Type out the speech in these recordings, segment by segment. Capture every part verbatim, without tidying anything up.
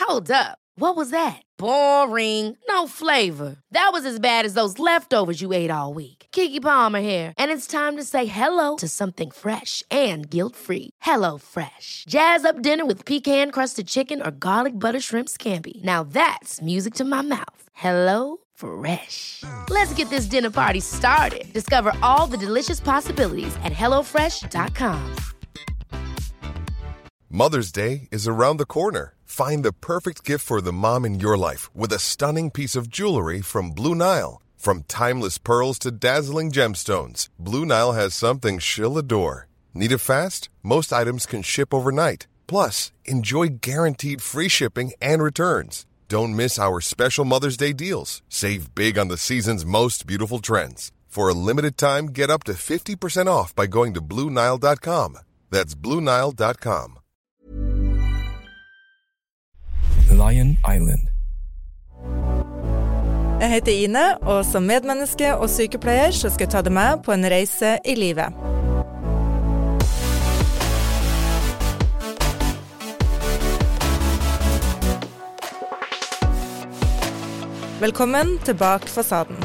Hold up. What was that? Boring. No flavor. That was as bad as those leftovers you ate all week. Keke Palmer here, and it's time to say hello to something fresh and guilt-free. Hello Fresh. Jazz up dinner with pecan-crusted chicken or garlic butter shrimp scampi. Now that's music to my mouth. Hello Fresh. Let's get this dinner party started. Discover all the delicious possibilities at hello fresh dot com. Mother's Day is around the corner. Find the perfect gift for the mom in your life with a stunning piece of jewelry from Blue Nile. From timeless pearls to dazzling gemstones, Blue Nile has something she'll adore. Need it fast? Most items can ship overnight. Plus, enjoy guaranteed free shipping and returns. Don't miss our special Mother's Day deals. Save big on the season's most beautiful trends. For a limited time, get up to fifty percent off by going to blue nile dot com. That's blue nile dot com. Lion Island. Jeg heter Ine, og som medmenneske og sykepleier så skal jeg ta deg med på en reise i livet. Velkommen til Bak fasaden.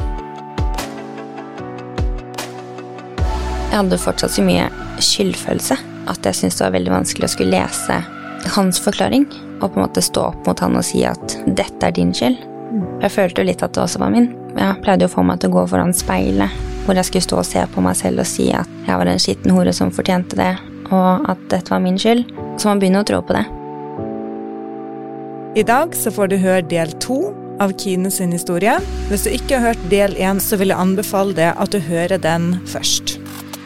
Jeg hadde fortsatt så mye skyldfølelse at jeg syntes det var veldig vanskelig å skulle lese hans forklaring, og på en måte stå opp mot han og si at dette er din skyld. Jeg følte jo litt at det også var min. Jeg pleide jo å få meg til å gå foran speilet, hvor jeg skulle stå og se på meg selv og si at jeg var en skitten hore som fortjente det, og at dette var min skyld. Så man begynner å tro på det. I dag så får du høre del to av Kine sin historie. Hvis du ikke har hørt del én, så vil jeg anbefale deg at du hører den først.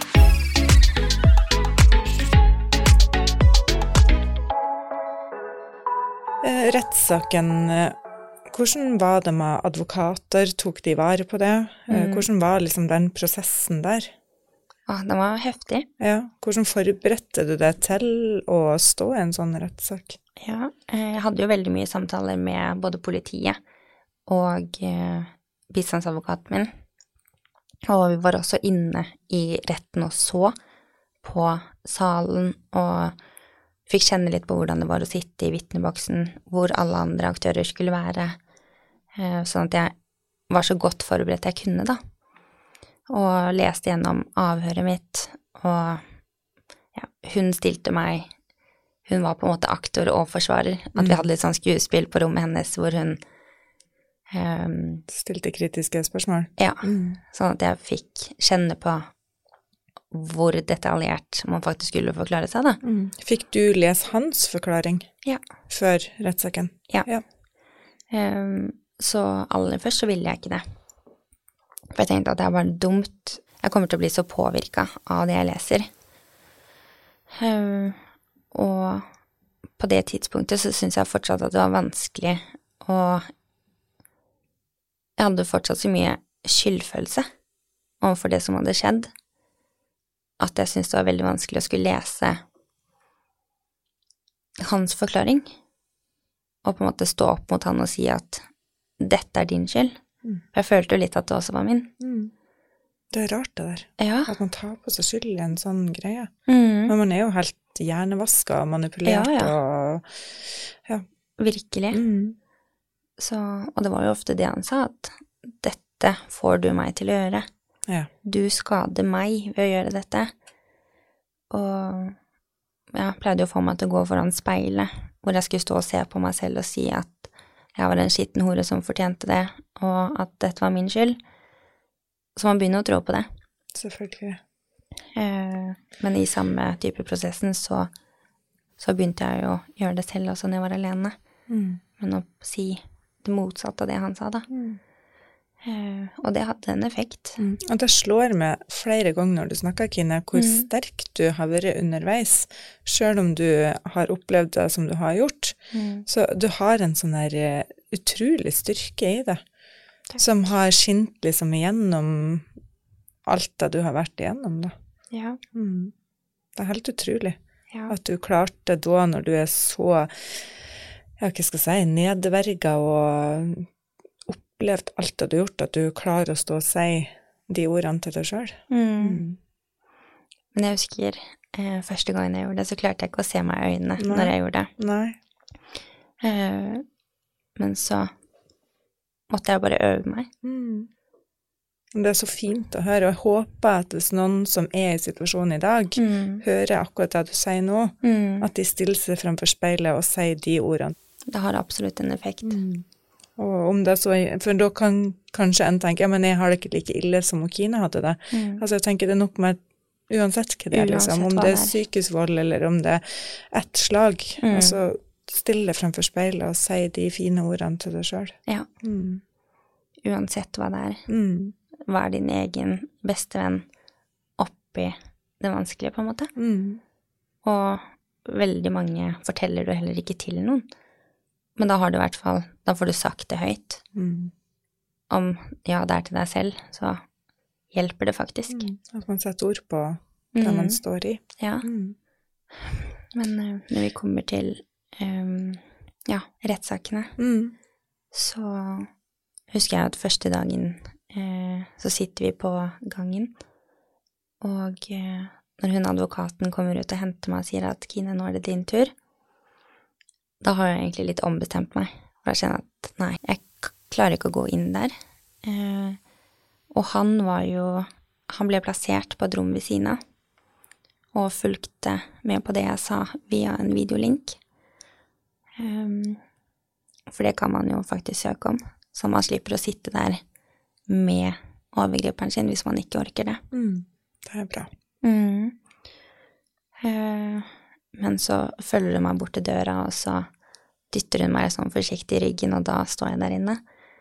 Rettssaken, hvordan var det med advokater? Tok de vare på det? Mm. Hvordan var liksom den prosessen der? Ja, den var heftig. Ja, hvordan forberedte du deg til å stå i en sånn rettssak? Ja, jeg hadde jo veldig mye samtaler med både politiet og eh, bistandsadvokaten min. Og vi var også inne i retten og så på salen og fikk kjenne litt på hvordan det var å sitte i vitneboksen, hvor alle andre aktører skulle være, sånn at jeg var så godt forberedt jeg kunne da. Og leste gjennom avhøret mitt, og ja, hun stilte meg, hun var på en måte aktor og forsvarer, at vi hadde litt sånn skuespill på rommet hennes, hvor hun um, stilte kritiske spørsmål. Ja, mm. Sånn at jeg fikk kjenne på hvor detaljert man faktisk skulle forklare seg da. Mm. Fikk du lese hans forklaring? Ja. Før rettssaken? Ja. ja. Um, så aller først så ville jeg ikke det. For jeg tenkte at det var dumt. Jeg kommer til å bli så påvirket av det jeg leser. Um, og på det tidspunktet så synes jeg fortsatt at det var vanskelig, og jeg hadde fortsatt så mye skyldfølelse overfor det som hadde skjedd, at jeg syntes det var veldig vanskelig å skulle lese hans forklaring, og på en måte stå opp mot han og si at dette er din skyld. Mm. Jeg følte jo litt at det også var min. Mm. Det er rart det der, ja. At man tar på seg skyld i en sånn greie. Mm. Men man er jo helt hjernevasket og manipulert, ja, ja. og ja. Virkelig. Mm. Så, og det var jo ofte det han sa, at dette får du meg til å gjøre. Ja. Du skader meg ved å gjøre dette. Og jeg pleide jo å få meg til å gå foran speilet, hvor jeg skulle stå og se på meg selv og si at jeg var en skitten hore som fortjente det, og at dette var min skyld. Så man begynner å tro på det. Selvfølgelig. Eh, men i samme type prosessen så, så begynte jeg jo å gjøre det selv også når jeg var alene. Mm. Men å si det motsatte av det han sa da. Mm. Uh, og det hadde en effekt. Mm. Og det slår meg flere ganger når du snakker, Kine, hvor mm. sterk du har vært underveis, selv om du har opplevd det som du har gjort. Mm. Så du har en sånn her utrolig styrke i det, Takk. Som har skint liksom igjennom alt det du har vært igjennom da. Ja. Mm. Det er helt utrolig ja. At du klarte da, når du er så, ja, hva skal jeg si, nedverget og opplevd alt det du har gjort, at du klarer å stå og si de ordene til deg selv. Mm. Mm. Men jeg husker, eh, første gangen jeg gjorde det, så klarte jeg ikke å se meg i øynene Nei. Når jeg gjorde det. Nei. Eh, men så måtte jeg bare øve meg. Mm. Det er så fint å høre, og jeg håper at hvis noen som er i situasjonen i dag, Mm. hører akkurat det du sier nå, Mm. at de stiller seg fremfor speilet og sier de ordene. Det har absolutt en effekt. Mm. Og om det er så, for da kan kanskje en tenke, ja, men jeg har det ikke like ille som Kine hadde det. Mm. Altså jeg tenker det er nok med, uansett hva det er, liksom, Uansett om hva det er det er. psykisk vold, eller om det er ett slag, Mm. altså stille fremfor speilet og si de fine ordene til deg selv. Ja, Mm. uansett hva det er. Mm. Vær din egen beste venn oppi det vanskelige, på en måte. Mm. Og veldig mange forteller du heller ikke til noen. Men da har du i hvert fall, da får du sagt det høyt. Mm. Om, ja, det er til deg selv, så hjelper det faktisk. Mm. At man setter ord på det Mm. man står i. Ja, Mm. men eh, når vi kommer til, um, ja, rettssakene, Mm. så husker jeg at første dagen eh, så sitter vi på gangen, og eh, når hun advokaten kommer ut og henter meg og sier at Kine, nå er det din tur, da har jeg egentlig litt ombestemt meg, for jeg kjenner at nei, jeg k- klarer ikke å gå inn der. Eh, og han var jo, han ble plassert på et rom ved siden av, og fulgte med på det jeg sa via en videolink. Um, for det kan man jo faktisk søke om, så man slipper å sitte der med overgriperen sin hvis man ikke orker det. Mm. Det er bra. Mm. Eh, men så følger hun meg bort til døra, og så dytter hun meg sånn forsiktig i ryggen, og da står jeg der inne.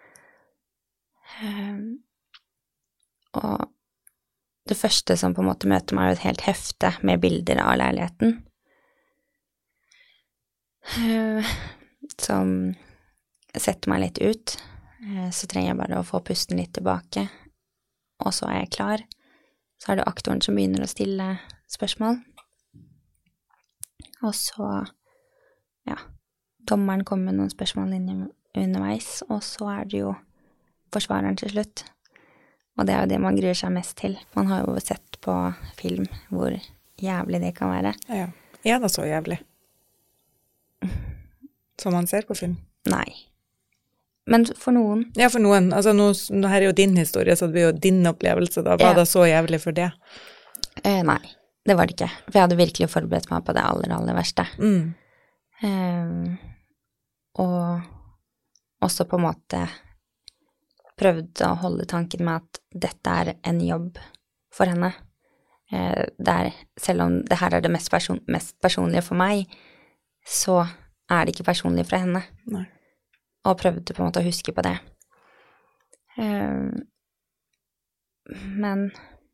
Eh, og det første som på en måte møter meg er jo et helt hefte med bilder av leiligheten. Eh, som setter meg litt ut. Eh, så trenger jeg bare å få pusten litt tilbake, og så er jeg klar. Så er det aktoren som begynner å stille spørsmål. Og så, ja, dommeren kommer med noen spørsmål inn underveis, og så er det jo forsvareren til slutt. Og det er jo det man gruer seg mest til. Man har jo sett på film hvor jævlig det kan være. Ja. Er det så jævlig? Som man ser på film? Nei. Men for noen, Ja, for noen. Altså, nå, nå her er jo din historie, så det blir jo din opplevelse. Da var Ja. det så jævlig for det? eh, nei, det var det ikke. For jeg hadde virkelig forberedt meg på det aller, aller verste. Mm. Eh, og også på en måte prøvde å holde tanken med at dette er en jobb for henne. Eh, det er, selv om det her er det mest, person, mest personlige for meg, så er det ikke personlig fra henne. Nei. Og prøvde på en måte å huske på det. Eh, men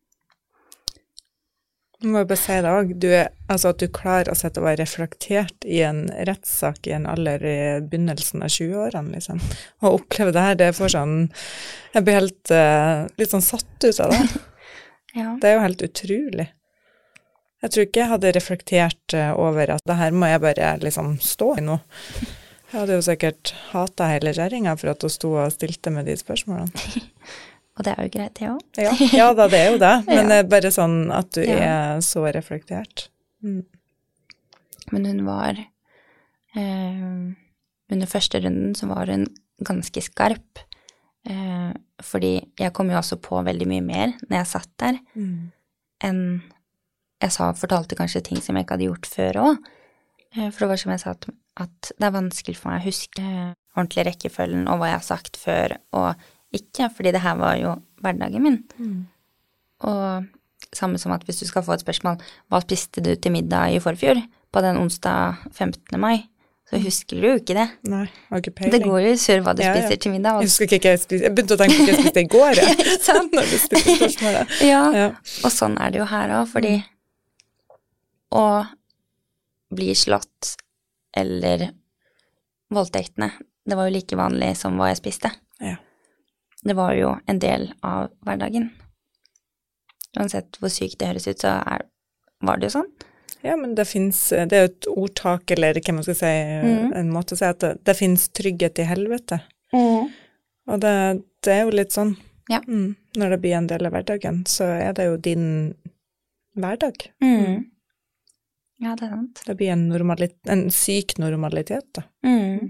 Nå må jeg bare si det også. Du er, altså at du klarer å sette å være reflektert i en rettssak i en alder i begynnelsen av tjue-årene, liksom. Og oppleve det her, det er for sånn, jeg blir helt uh, litt sånn satt ut av det. ja. Det er jo helt utrolig. Jeg tror ikke jeg hadde reflektert uh, over at det her må jeg bare liksom stå i nå. Jeg hadde jo sikkert hatet hele kjæringa for at hun sto og stilte med de spørsmålene. Og det er jo greit, det også. Ja, ja da, det er jo det, men Ja. det er bare sånn at du Ja. er så reflektert. Mm. Men hun var, eh, under første runden så var hun ganske skarp, eh, fordi jeg kom jo også på veldig mye mer når jeg satt der, Mm. enn jeg sa, fortalte kanskje ting som jeg ikke hadde gjort før også. Eh, for det var som jeg sa, at, at det er vanskelig for meg å huske eh, ordentlig rekkefølgen og hva jeg har sagt før, og ikke, fordi det her var jo hverdagen min. Mm. Og samme som at hvis du skal få et spørsmål, hva spiste du til middag i forfjor, på den onsdag femtende mai, så husker du jo ikke det. Nei, har ikke peiling. Det går jo i surr hva du Ja, ja. spiser til middag. Jeg Og, husker ikke hva jeg spiste. Jeg begynte å tenke på hva jeg spiste i går, jeg. ikke sant? Når du stilte spørsmålet. Ja, Ja. og sånn er det jo her også, fordi å bli slått eller voldtektene, det var jo like vanlig som hva jeg spiste. Ja. Det var jo en del av hverdagen. Uansett hvor sykt det høres ut, så er, var det jo sånn. Ja, men det finnes, det er jo et ordtak, eller hva man skal si, Mm. en måte å si at det, det finnes trygghet i helvete. Og det, det er jo litt sånn, Ja. mm, når det blir en del av hverdagen, så er det jo din hverdag. Mm. Ja, det er sant. Det blir en, normalit- en syk normalitet, da. Mm.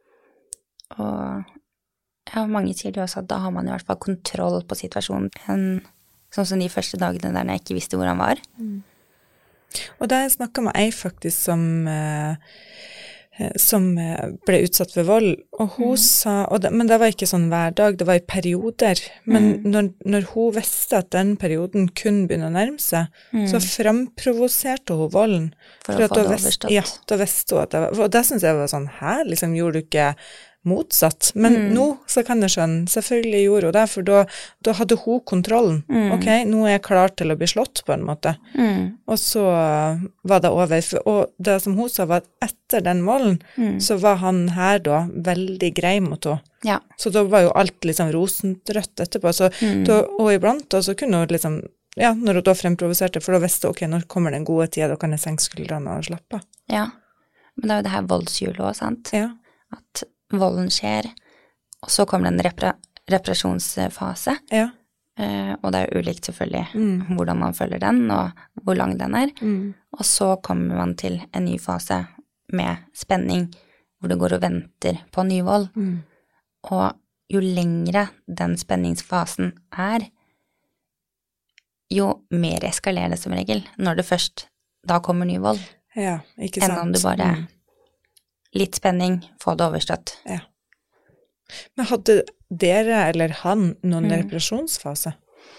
Og ja, mange sier det også at da har man i hvert fall kontroll på situasjonen. En, sånn som de første dagene der jeg ikke visste hvor han var. Mm. Og da jeg snakket med ei faktisk som, eh, som ble utsatt for vold, og hun mm. sa, og det, men det var ikke sånn hver dag, det var i perioder, men mm. når, når hun visste at den perioden kun begynner å nærme seg, mm. så fremprovoserte hun volden. For, for å få det overstått. Ja, da visste hun at det var, og det synes jeg var sånn, her liksom gjorde du ikke motsatt, men mm. nå så kan jeg skjønne, selvfølgelig gjorde hun det, for da, da hadde hun kontrollen. Mm. Ok, nå er jeg klar til å bli slått på en måte. Mm. Og så var det over, og det som hun sa var at etter den volden, mm. så var han her da veldig grei mot henne. Ja. Så da var jo alt liksom rosenrødt etterpå, så mm. da, og iblant da så kunne hun liksom, ja, når hun da fremprovoserte, for da visste hun, ok, nå kommer den gode tida, da kan jeg senke skuldrene og slappe. Ja, men det er jo det her voldshjulet også, sant? Ja. At volden skjer, og så kommer det en repra- reparasjonsfase. Ja. Eh, og det er jo ulikt selvfølgelig mm. hvordan man følger den, og hvor lang den er. Mm. Og så kommer man til en ny fase med spenning, hvor det går og venter på ny vold. Mm. Og jo lengre den spenningsfasen er, jo mer eskalerer det som regel, når det først da kommer ny vold. Ja, ikke sant. Enn om du bare... Mm. Litt spenning, få det overstått. Ja. Men hadde dere eller han noen mm. reparasjonsfase?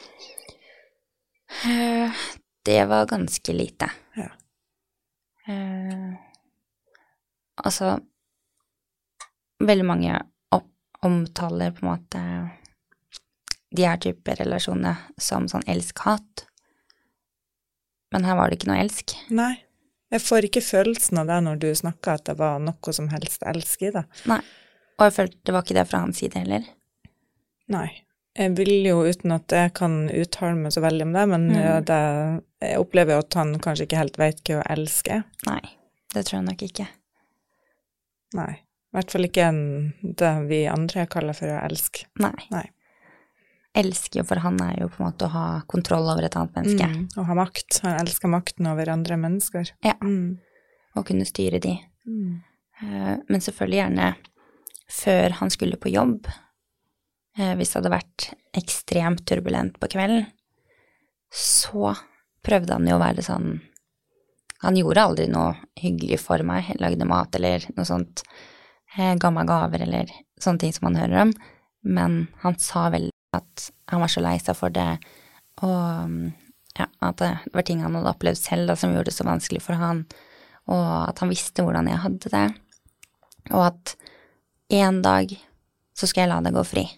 Uh, det var ganske lite. Ja. Uh, altså, veldig mange opp- omtaler på en måte de her type relasjoner som sånn elsk-hat. Men her var det ikke noe elsk. Nei. Jeg får ikke følelsen av det når du snakker at det var noe som helst elsk i det. Nei, og jeg følte det var ikke det fra hans side heller. Nei, jeg vil jo uten at jeg kan uttale meg så veldig om det, men mm. det, jeg opplever jo at han kanskje ikke helt vet hva å elske. Nei, det tror jeg nok ikke. Nei, i hvert fall ikke en, det vi andre kaller for å elske. Nei. Nei. Elsker jo, for han er jo på en måte å ha kontroll over et annet menneske. Mm, og ha makt. Han elsker makten over andre mennesker. Ja, mm. og kunne styre de. Mm. Uh, men selvfølgelig gjerne før han skulle på jobb, uh, hvis det hadde vært ekstremt turbulent på kvelden, så prøvde han jo å være sånn, han gjorde aldri noe hyggelig for meg, lagde mat eller noe sånt, uh, ga meg gaver eller sånne ting som man hører om, men han sa vel at han var så lei seg for det, og ja, at det var ting han hadde opplevd selv da, som gjorde det så vanskelig for han, og at han visste hvordan jeg hadde det, og at en dag så skal jeg la det gå fri.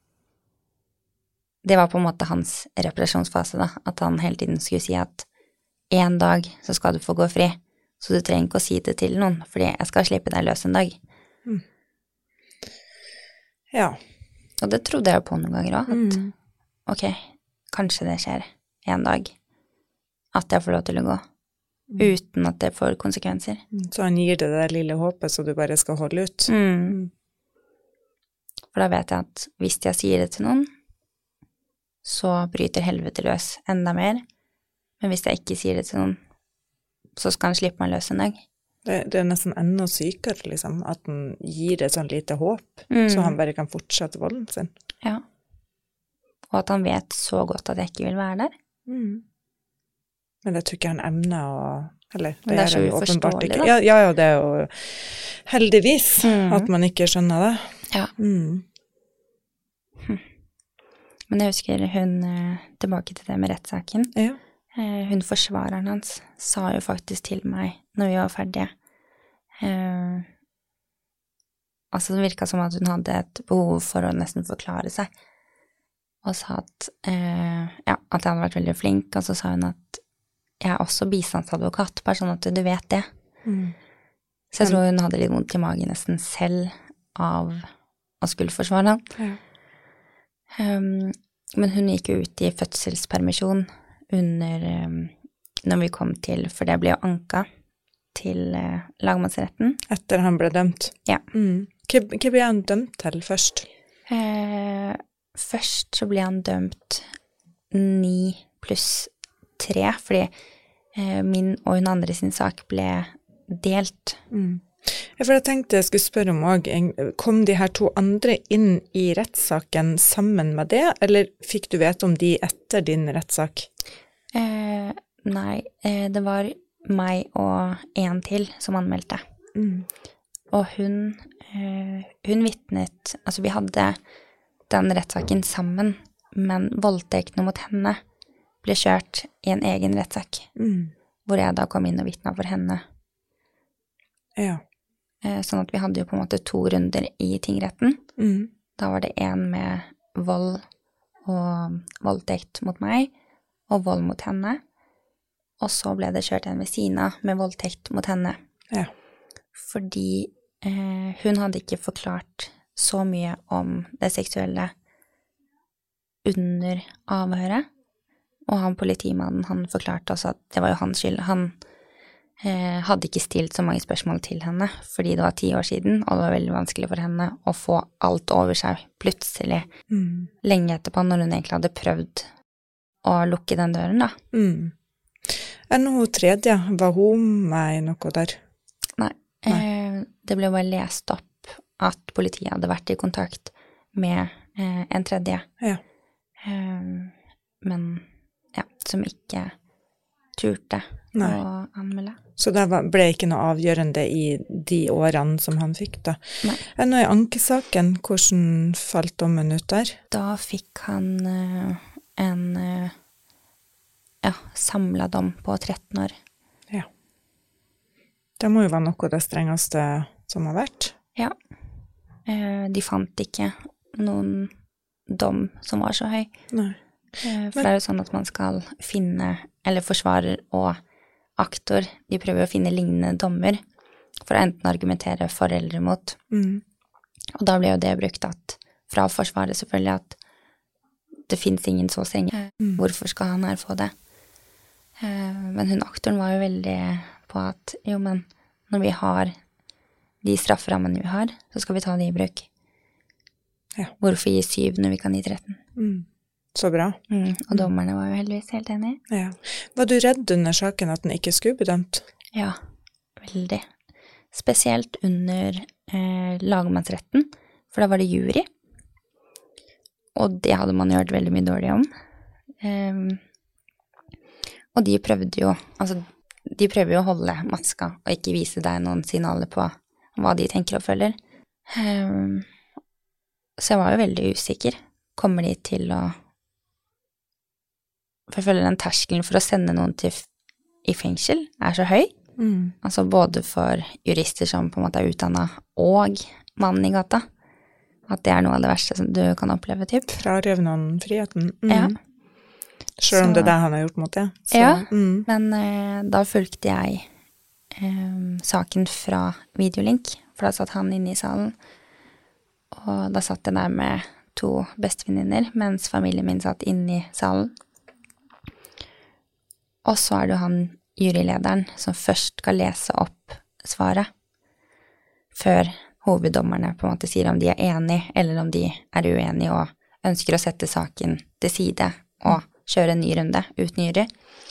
Det var på en måte hans reparasjonsfase da, at han hele tiden skulle si at en dag så skal du få gå fri, så du trenger ikke å si det til noen, fordi jeg skal slippe deg løs en dag. Mm. Ja. Og det trodde jeg på noen ganger også, at mm. ok, kanskje det skjer en dag, at jeg får lov til å gå, mm. uten at det får konsekvenser. Så han gir det det lille håpet, så du bare skal holde ut. Mm. For da vet jeg at hvis jeg sier det til noen, så bryter helvete løs enda mer, men hvis jeg ikke sier det til noen, så skal han slippe meg løs en dag. Det, det er nesten enda sykere, liksom, at han gir det sånn lite håp, mm. så han bare kan fortsette volden sin. Ja. Og at han vet så godt at jeg ikke vil være der. Mm. Men jeg tror ikke han emner å... Eller, det, det er, er så uforståelig, da. Ja, ja, ja, det er jo heldigvis mm. at man ikke skjønner det. Ja. Mm. Hm. Men jeg husker hun, tilbake til det med rettssaken, ja. Hun forsvareren hans sa jo faktisk til meg når vi var ferdige. Eh, altså det virket som at hun hadde et behov for å nesten forklare seg. Og sa at, eh, ja, at jeg hadde vært veldig flink, og så sa hun at jeg er også bistandsadvokat, bare sånn at du vet det. Mm. Så jeg tror hun hadde litt vondt i magen nesten selv av å skulle forsvare han. Ja. Um, men hun gikk jo ut i fødselspermisjon under, um, når vi kom til, for det ble jo anka til uh, lagmannsretten. Etter han ble dømt? Ja. Mm. Hva, hva ble han dømt til først? Eh, først så ble han dømt ni pluss tre, fordi eh, min og hun andre sin sak ble delt. Mm. Ja, for jeg tenkte jeg skulle spørre om også, kom de her to andre inn i rettssaken sammen med det, eller fikk du vite om de etter din rettssak? Eh, nei, eh, det var meg og en til som anmeldte. Mm. Og hun, eh, hun vittnet, altså vi hadde den rettssaken sammen, men voldtektene mot henne ble kjørt i en egen rettssak, Mm. hvor jeg da kom inn og vittnet for henne. Ja. Sånn at vi hadde jo på en måte to runder i tingretten. Mm. Da var det en med vold og voldtekt mot meg, og vold mot henne. Og så ble det kjørt en ved siden av med voldtekt mot henne. Ja. Fordi eh, hun hadde ikke forklart så mye om det seksuelle under avhøret. Og han politimannen, han forklarte også at det var jo hans skyld. Han eh, hadde ikke stilt så mange spørsmål til henne, fordi det var ti år siden, og det var veldig vanskelig for henne å få alt over seg plutselig, Mm. lenge etterpå, når hun egentlig hadde prøvd å lukke den døren, da. Mm. Enn hun tredje, var hun med i noe der? Nei, eh, det ble bare lest opp at politiet hadde vært i kontakt med eh, en tredje. Ja. Eh, men, ja, som ikke turte Nei. å anmelde. Så det var, ble ikke noe avgjørende i de årene som han fikk da. Nei. Enn nå i ankesaken, hvordan falt dommen ut der? Da fikk han eh, en eh, ja, samlet dom på tretten år. Ja. Det må jo være noe av det strengeste som har vært. Ja. Eh, de fant ikke noen dom som var så høy. Nei. Eh, for det er jo sånn at man skal finne, eller forsvarer og aktor, de prøver å finne lignende dommer for å enten argumentere for eller imot. Mm. Og da ble jo det brukt at, fra forsvaret selvfølgelig, at det finnes ingen så strenge. Mm. Hvorfor skal han her få det? Eh, men hun aktoren var jo veldig på at, jo, men når vi har de strafferammene vi har, så skal vi ta de i bruk. Ja. Hvorfor gi syv når vi kan gi tretten? Mm. Så bra. Mm, og dommerne var jo heldigvis helt enige. Ja. Var du redd under saken at den ikke skulle bli dømt? Ja, veldig. Spesielt under eh, lagmannsretten, for da var det jury. Og det hadde man hørt veldig mye dårlig om. Um, og de prøvde jo, altså, de prøver jo å holde maska og ikke vise deg noen signaler på hva de tenker og føler. Um, så jeg var jo veldig usikker. Kommer de til å For jeg føler den terskelen for å sende noen til f i fengsel er så høy. Mm. Altså både for jurister som på en måte er utdannet, og mannen i gata. At det er noe av det verste som du kan oppleve, typ. Frarøve noen friheten. Mm. Ja. Selv om Så- det er det han har gjort mot det. Så, Ja. Mm. Men eh, da fulgte jeg eh, saken fra videolink, for da satt han inne i salen. Og da satt jeg der med to bestevenninner, mens familien min satt inne i salen. Og så er det jo han jurylederen som først skal lese opp svaret, før hoveddommerne på en måte sier om de er enige, eller om de er uenige og ønsker å sette saken til side og kjøre en ny runde uten jury.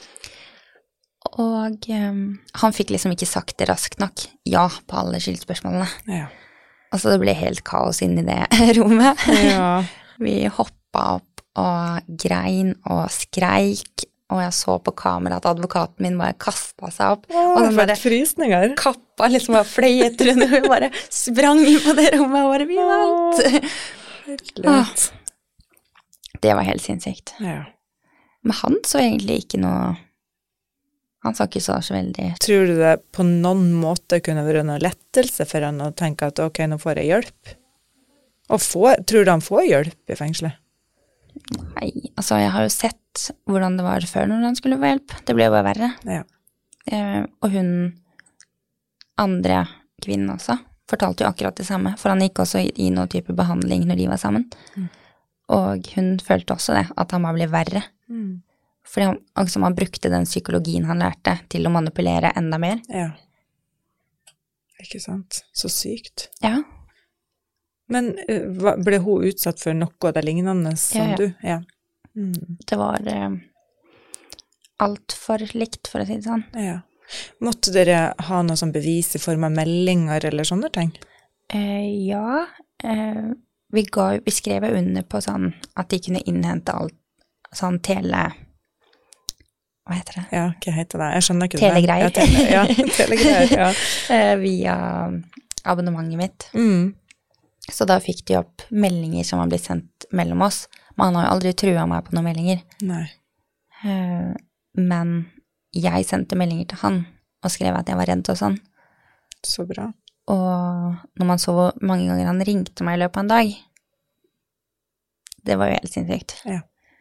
Og um, han fikk liksom ikke sagt det raskt nok, ja, på alle skyldspørsmålene. Ja. Altså det ble helt kaos inn i det rommet. Ja. Vi hoppa opp og grein og skreik, og jeg så på kamera at advokaten min bare kastet seg opp. Å, og den for bare frysninger. kappa liksom bare fløy etter henne, og vi bare sprang inn på det rommet og bare, vi vant. Litt. Det var helt sinnssykt. Ja. Men han så egentlig ikke noe, han sa ikke så, så veldig. Tror du det på noen måte kunne være noe lettelse for han å tenke at ok, nå får jeg hjelp? Og får, tror du han får hjelp i fengselet? Nei, altså jeg har jo sett hvordan det var før når han skulle få hjelp. Det ble jo bare verre. Ja. Eh, og hun, andre kvinnen også, fortalte jo akkurat det samme, for han gikk også i, i noen type behandling når de var sammen. Mm. Og hun følte også det, at han bare ble verre. Mm. Fordi han, altså han brukte den psykologien han lærte til å manipulere enda mer. Ja. Ikke sant? Så sykt. Ja, Men uh, hva- ble hun utsatt for noe av det lignende som Ja, ja. du? Ja. Mm. det var eh, alt for likt, for å si det sånn. Ja. Måtte dere ha noe som bevis i form av meldinger eller sånne ting? Eh, ja, eh, vi, ga, vi skrev jo under på sånn at de kunne innhente alt, sånn tele... Hva heter det? Ja, hva heter det? Jeg skjønner ikke Telegreier. det. Ja, tele, ja, telegreier, ja. eh, via abonnementet mitt. Mm. Så da fikk de opp meldinger som har blitt sendt mellom oss. Men han har jo aldri truet meg på noen meldinger. Nei. Uh, men jeg sendte meldinger til han og skrev at jeg var redd og sånn. Så bra. Og når man så hvor mange ganger han ringte meg i løpet av en dag, det var jo helt sinnssykt. Ja.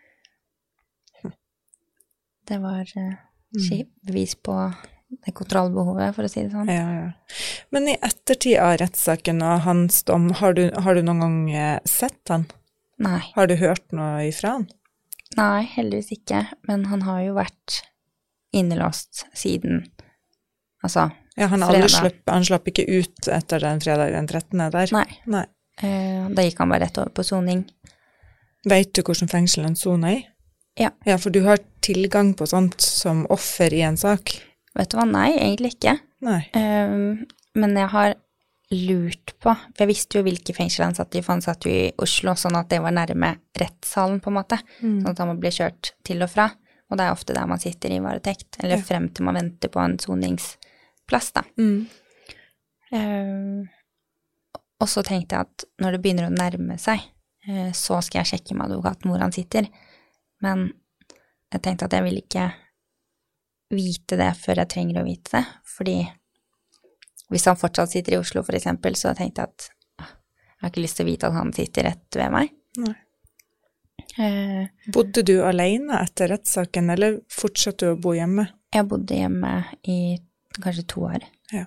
Det var uh, mm. bevis på det kontrollbehovet, for å si det sånn. Ja, ja. Men i ettertid av rettssaken og hans dom, har du, har du noen gang sett han? Nei. Har du hørt noe ifra han? Nei, heldigvis ikke, men han har jo vært innelåst siden, altså, ja, han, aldri slapp, han slapp ikke ut etter den fredag den trettende der? Nei. Nei. Uh, da gikk han bare rett over på soning. Vet du hvordan fengsel han soner i? Ja. Ja, for du har tilgang på sånt som offer i en sak? Vet du hva? Nei, egentlig ikke. Nei. Um, men jeg har lurt på, for jeg visste jo hvilke fengsel han satt i, for han satt jo i Oslo, sånn at det var nærme rettssalen på en måte, mm. sånn at han må bli kjørt til og fra, og det er ofte der man sitter i varetekt, eller ja. Frem til man venter på en soningsplass da. Mm. Um, og så tenkte jeg at når det begynner å nærme seg, uh, så skal jeg sjekke med advokaten hvor han sitter, men jeg tenkte at jeg vil ikke vite det før jeg trenger å vite det, fordi hvis han fortsatt sitter i Oslo for eksempel, så tenkte jeg at jeg har ikke lyst til å vite at han sitter rett ved meg. Nei. Eh, bodde du alene etter rettssaken, eller fortsatte du å bo hjemme? Jeg bodde hjemme i kanskje to år. Ja.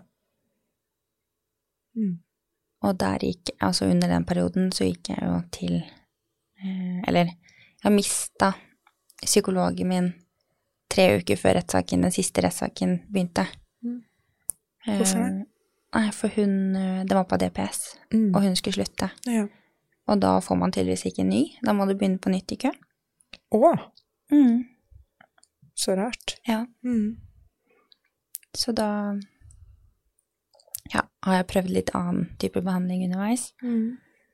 Mm. Og der gikk, altså under den perioden, så gikk jeg jo til, eh, eller jeg mistet psykologen min tre uker før rettssaken, den siste rettssaken begynte. Mm. Hvorfor det? Uh, nei, for hun, det var på D P S, mm. og hun skulle slutte. Ja. Og da får man tydeligvis ikke ny, da må du begynne på nytt i kø. Åh, mm. så rart. Ja. Mm. Så da, ja, har jeg prøvd litt annen type behandling underveis. Mm.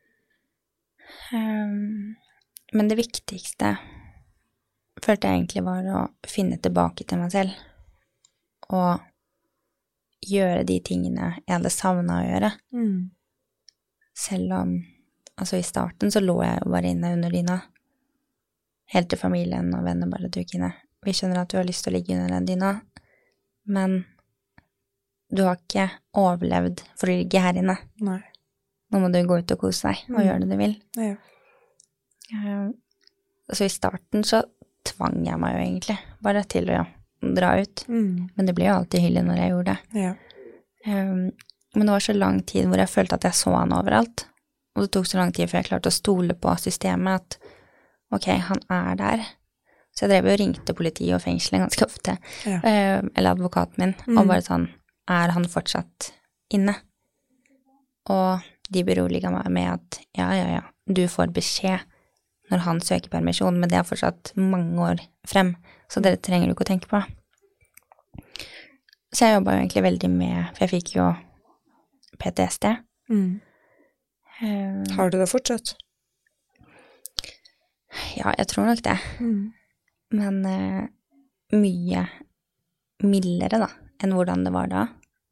Um, men det viktigste følte jeg egentlig var å finne tilbake til meg selv, og gjøre de tingene jeg hadde savnet å gjøre. Mm. Selv om, altså i starten så lå jeg jo bare inne under dyna, helt til familien og venner bare tok inne. Vi skjønner at du har lyst til å ligge under den dyna, men du har ikke overlevd for å ligge her inne. Nei. Nå må du gå ut og kose deg, og mm. gjøre det du vil. Ja. Uh, så i starten så tvang jeg meg jo egentlig, bare til å dra ut. Mm. Men det ble jo alltid hyggelig når jeg gjorde det. Ja. Um, men det var så lang tid hvor jeg følte at jeg så han overalt. Og det tok så lang tid før jeg klarte å stole på systemet at, ok, han er der. Så jeg drev jo og ringte politiet og fengselet ganske ofte, ja. uh, eller advokaten min, mm. og bare sånn, er han fortsatt inne? Og de beroliget meg med at, ja, ja, ja, du får beskjed når han søker permisjon, men det er fortsatt mange år frem, så det trenger du ikke å tenke på. Så jeg jobbet jo egentlig veldig med, for jeg fikk jo P T S D. Mm. Uh, Har du det fortsatt? Ja, jeg tror nok det. Mm. Men uh, mye mildere da, enn hvordan det var da.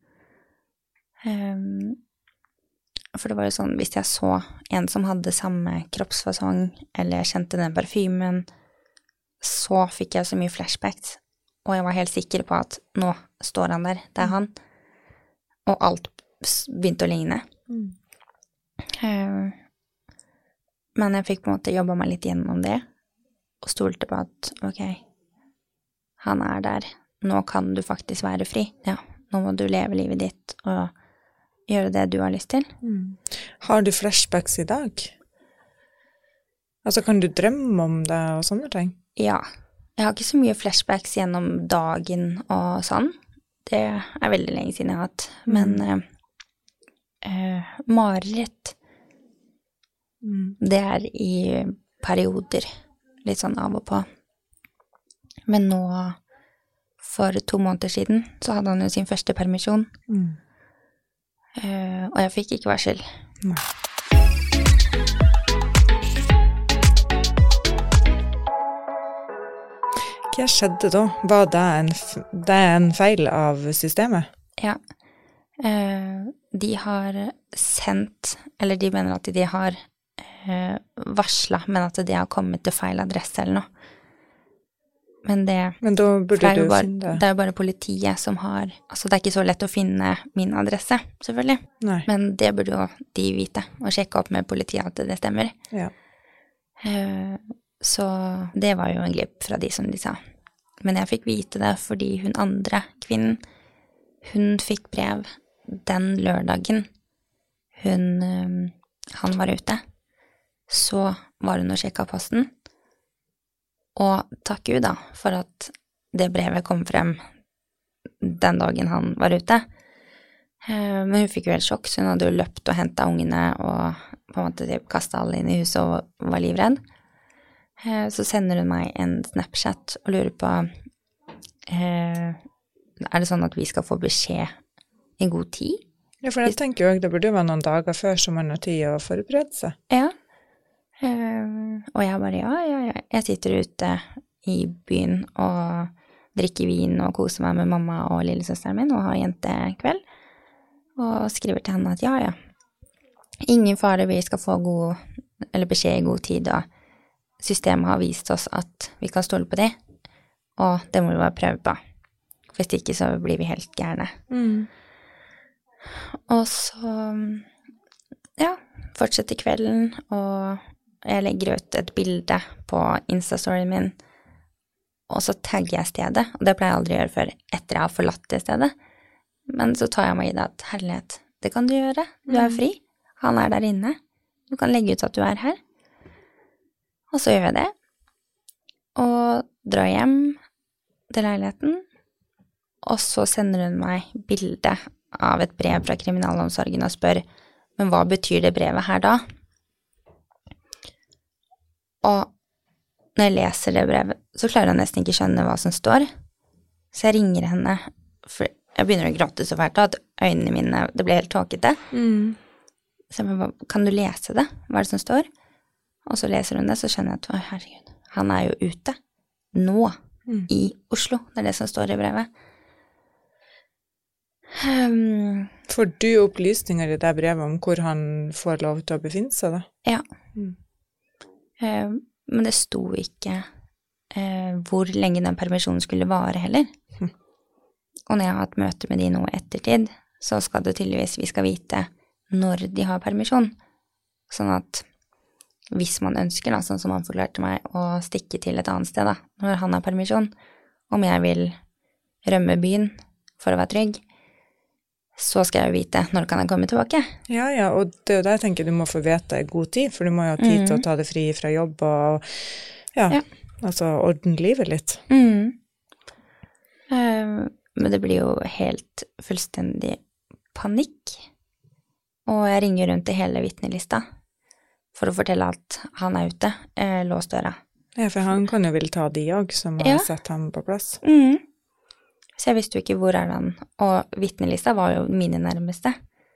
Um, For det var jo sånn, hvis jeg så en som hadde samme kroppsfasong, eller jeg kjente den parfymen, så fikk jeg så mye flashbacks, og jeg var helt sikker på at nå står han der, det er han. Og alt begynte å ligne. Mm. Uh, men jeg fikk på en måte jobbet meg litt gjennom det, og stolte på at, ok, han er der. Nå kan du faktisk være fri. Ja, nå må du leve livet ditt, og gjøre det du har lyst til. Mm. Har du flashbacks i dag? Altså, kan du drømme om det og sånne ting? Ja. Jeg har ikke så mye flashbacks gjennom dagen og sånn. Det er veldig lenge siden jeg har hatt. Men mm. uh, uh, mareritt, mm. det er i perioder. Litt sånn av og på. Men nå for to måneder siden, så hadde han jo sin første permisjon. Mm. Uh, og jeg fikk ikke varsel. Nei. Hva skjedde da? Var det en, det en feil av systemet? Ja. Uh, de har sendt, eller de mener at de har uh, varslet, men at de har kommet til feil adresse eller noe. Men det, men da burde det, er du bare, finne det. det er jo bare politiet som har, altså det er ikke så lett å finne min adresse, selvfølgelig. Nei. Men det burde jo de vite, og sjekke opp med politiet at det stemmer. Ja. Uh, så det var jo en glipp fra de som de sa. Men jeg fikk vite det fordi hun andre kvinnen, hun fikk brev den lørdagen hun, um, han var ute. Så var hun og sjekket posten, og takk Gud da, for at det brevet kom frem den dagen han var ute. Uh, men hun fikk jo helt sjokk, så hun hadde jo løpt og hentet ungene, og på en måte kastet alle inn i huset og var livredd. Så sender hun meg en Snapchat og lurer på, eh, er det sånn at vi skal få beskjed i god tid? Ja, for jeg tenker jo, det burde jo være noen dager før som man har tid å forberede seg. Ja, eh, og jeg bare, ja, ja, ja, jeg sitter ute i byen og drikker vin og koser meg med mamma og lillesøsteren min og har jentekveld, og skriver til henne at ja, ja, ingen fare, vi skal få god, eller beskjed i god tid, og systemet har vist oss at vi kan stole på det, og det må vi bare prøve på. Hvis ikke så blir vi helt gjerne. Mm. Og så, ja, fortsetter kvelden, og jeg legger ut et bilde på Insta-storyen min, og så tagger jeg stedet, og det pleier jeg aldri å gjøre før etter jeg har forlatt det stedet. Men så tar jeg meg i det at, herlighet, det kan du gjøre, du er fri, han er der inne, du kan legge ut at du er her. Og så gjør jeg det, og drar hjem til leiligheten, og så sender hun meg bilde av et brev fra kriminalomsorgen og spør, men hva betyr det brevet her da? Og når jeg leser det brevet, så klarer jeg nesten ikke skjønne hva som står, så jeg ringer henne, for jeg begynner å gråte så fælt at øynene mine, det ble helt tåkete. Mm. Så jeg bare, kan du lese det? Hva er det som står? Og så leser hun det, så skjønner jeg at, å herregud, han er jo ute, nå, mm. i Oslo, det er det som står i brevet. Um, får du opplysninger i det brevet om hvor han får lov til å befinne seg da? Ja. Mm. Um, men det sto ikke uh, hvor lenge den permisjonen skulle vare heller. Mm. Og når jeg har hatt møte med de nå ettertid, så skal det tydeligvis, vi skal vite når de har permisjon. Sånn at hvis man ønsker, da, sånn som han forklarte meg, å stikke til et annet sted da, når han har permisjon, om jeg vil rømme byen for å være trygg, så skal jeg jo vite når kan jeg komme tilbake. Ja, ja, og det er jo det jeg tenker du må få vite i god tid, for du må jo ha tid mm. til å ta det fri fra jobb og, ja, ja. altså ordne livet litt. Mm. Uh, men det blir jo helt fullstendig panikk, og jeg ringer rundt i hele vitnelista for å fortelle at han er ute, eh, lås døra. Ja, for han kan jo vil ta de også, som har ja. sett ham på plass. Mm. Så jeg visste jo ikke hvor er han, og vitnelista var jo mine nærmeste.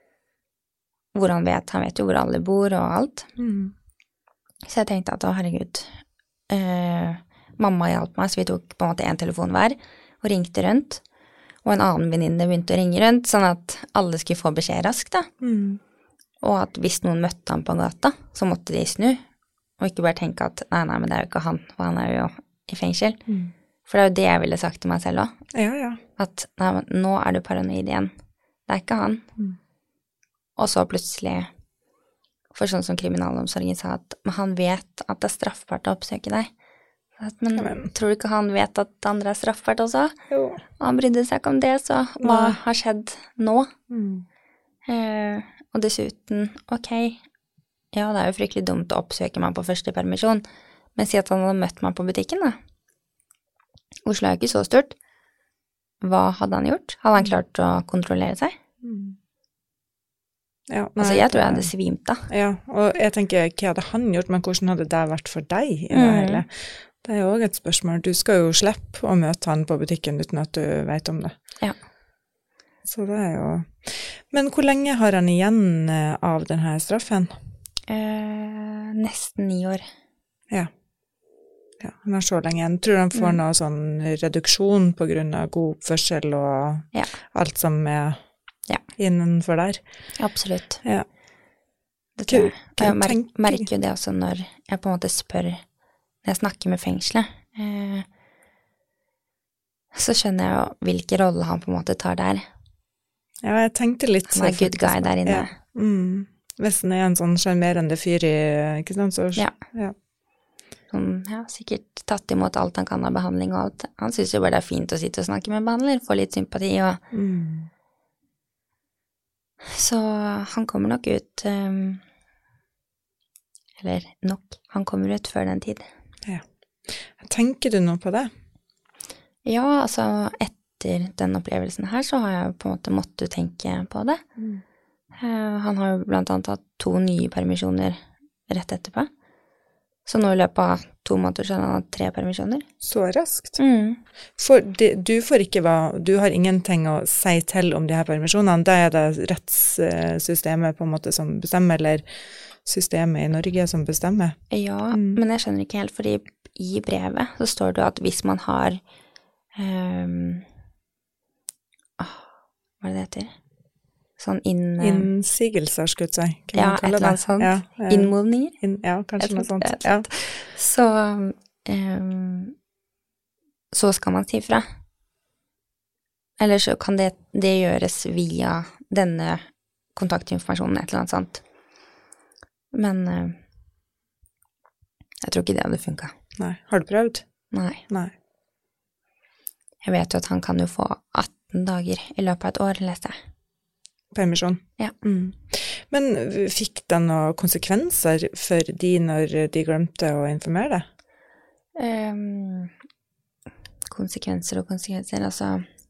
Hvor han vet, han vet jo hvor alle bor og alt. Mm. Så jeg tenkte at, å herregud, eh, mamma hjalp meg, så vi tok på en måte en telefon hver, og ringte rundt, og en annen venninne begynte å ringe rundt, sånn at alle skulle få beskjed raskt da. Mm. Og at hvis noen møtte ham på gata, så måtte de snu, og ikke bare tenke at, nei, nei, men det er jo ikke han, for han er jo i fengsel. Mm. For det er jo det jeg ville sagt til meg selv også. Ja, ja. At, nei, men nå er du paranoid igjen. Det er ikke han. Mm. Og så plutselig, for sånn som kriminalomsorgen sa, at men han vet at det er straffbart å oppsøke deg. At, men, ja, men tror du ikke han vet at det andre er straffbart også? Jo. Og han brydde seg ikke om det, så hva Nei. har skjedd nå? Mm. Eh, og dessuten, ok, ja, det er jo fryktelig dumt å oppsøke meg på første permisjon, men si at han hadde møtt meg på butikken da. Oslo er jo ikke så stort. Hva hadde han gjort? Hadde han klart å kontrollere seg? Mm. Ja, nei, altså, jeg tror jeg hadde svimt da. Ja, og jeg tenker, hva hadde han gjort, men hvordan hadde det vært for deg i det mm. hele? Det er jo også et spørsmål. Du skal jo slippe å møte han på butikken uten at du vet om det. Ja. Så det er jo... Men hvor lenge har han igjen av denne straffen? Eh, nesten ni år. Ja. Ja, han har så lenge igjen. Tror du han får mm. noe sånn reduksjon på grunn av god oppførsel og ja. alt som er ja. innenfor der? Absolutt. Ja. Det tror jeg. Og jeg mer- merker jo det også når jeg på en måte spør, når jeg snakker med fengselet, eh, så skjønner jeg jo hvilke rolle han på en måte tar der. Ja, jeg tenkte litt... Han er good guy der inne. Ja. Mm. Hvis han er en sånn sjarmerende fyr i, ikke sant, så... Ja. Ja. Han har ja, sikkert tatt imot alt han kan av behandling og alt. Han synes jo bare det er fint å sitte og snakke med behandler, få litt sympati og... Mm. Så han kommer nok ut... Um, eller nok, han kommer ut før den tid. Ja. Tenker du noe på det? Ja, altså etter den opplevelsen her så har jeg på en måte måttet tenke på det. Mm. Uh, han har jo blant annet hatt to nye permisjoner rett etterpå. Så nå i løpet av to måneder så har han hatt tre permisjoner. Så raskt? Mm. For det, du får ikke være, du har ingenting å si til om de her permisjonene. Da er det rettssystemet på en måte som bestemmer, eller systemet i Norge som bestemmer? Ja, mm. men jeg skjønner ikke helt, fordi i brevet så står det at hvis man har um, åh, hva er det det heter? Sånn inn... Innsigelser, skulle jeg si. Kan ja, man kalle et eller annet sånt. Ja, eh, Innmodninger. Inn, ja, kanskje et, noe sånt. Et, ja. Så, um, så skal man si fra. Eller så kan det, det gjøres via denne kontaktinformasjonen, et eller annet sånt. Men uh, jeg tror ikke det hadde funket. Nei. Har du prøvd? Nei. Nei. Jeg vet jo at han kan jo få atten dager i løpet av et år, leste jeg. Permisjon? Ja. Mm. Men fikk det noen konsekvenser for de når de glemte å informere deg? Um, konsekvenser og konsekvenser, altså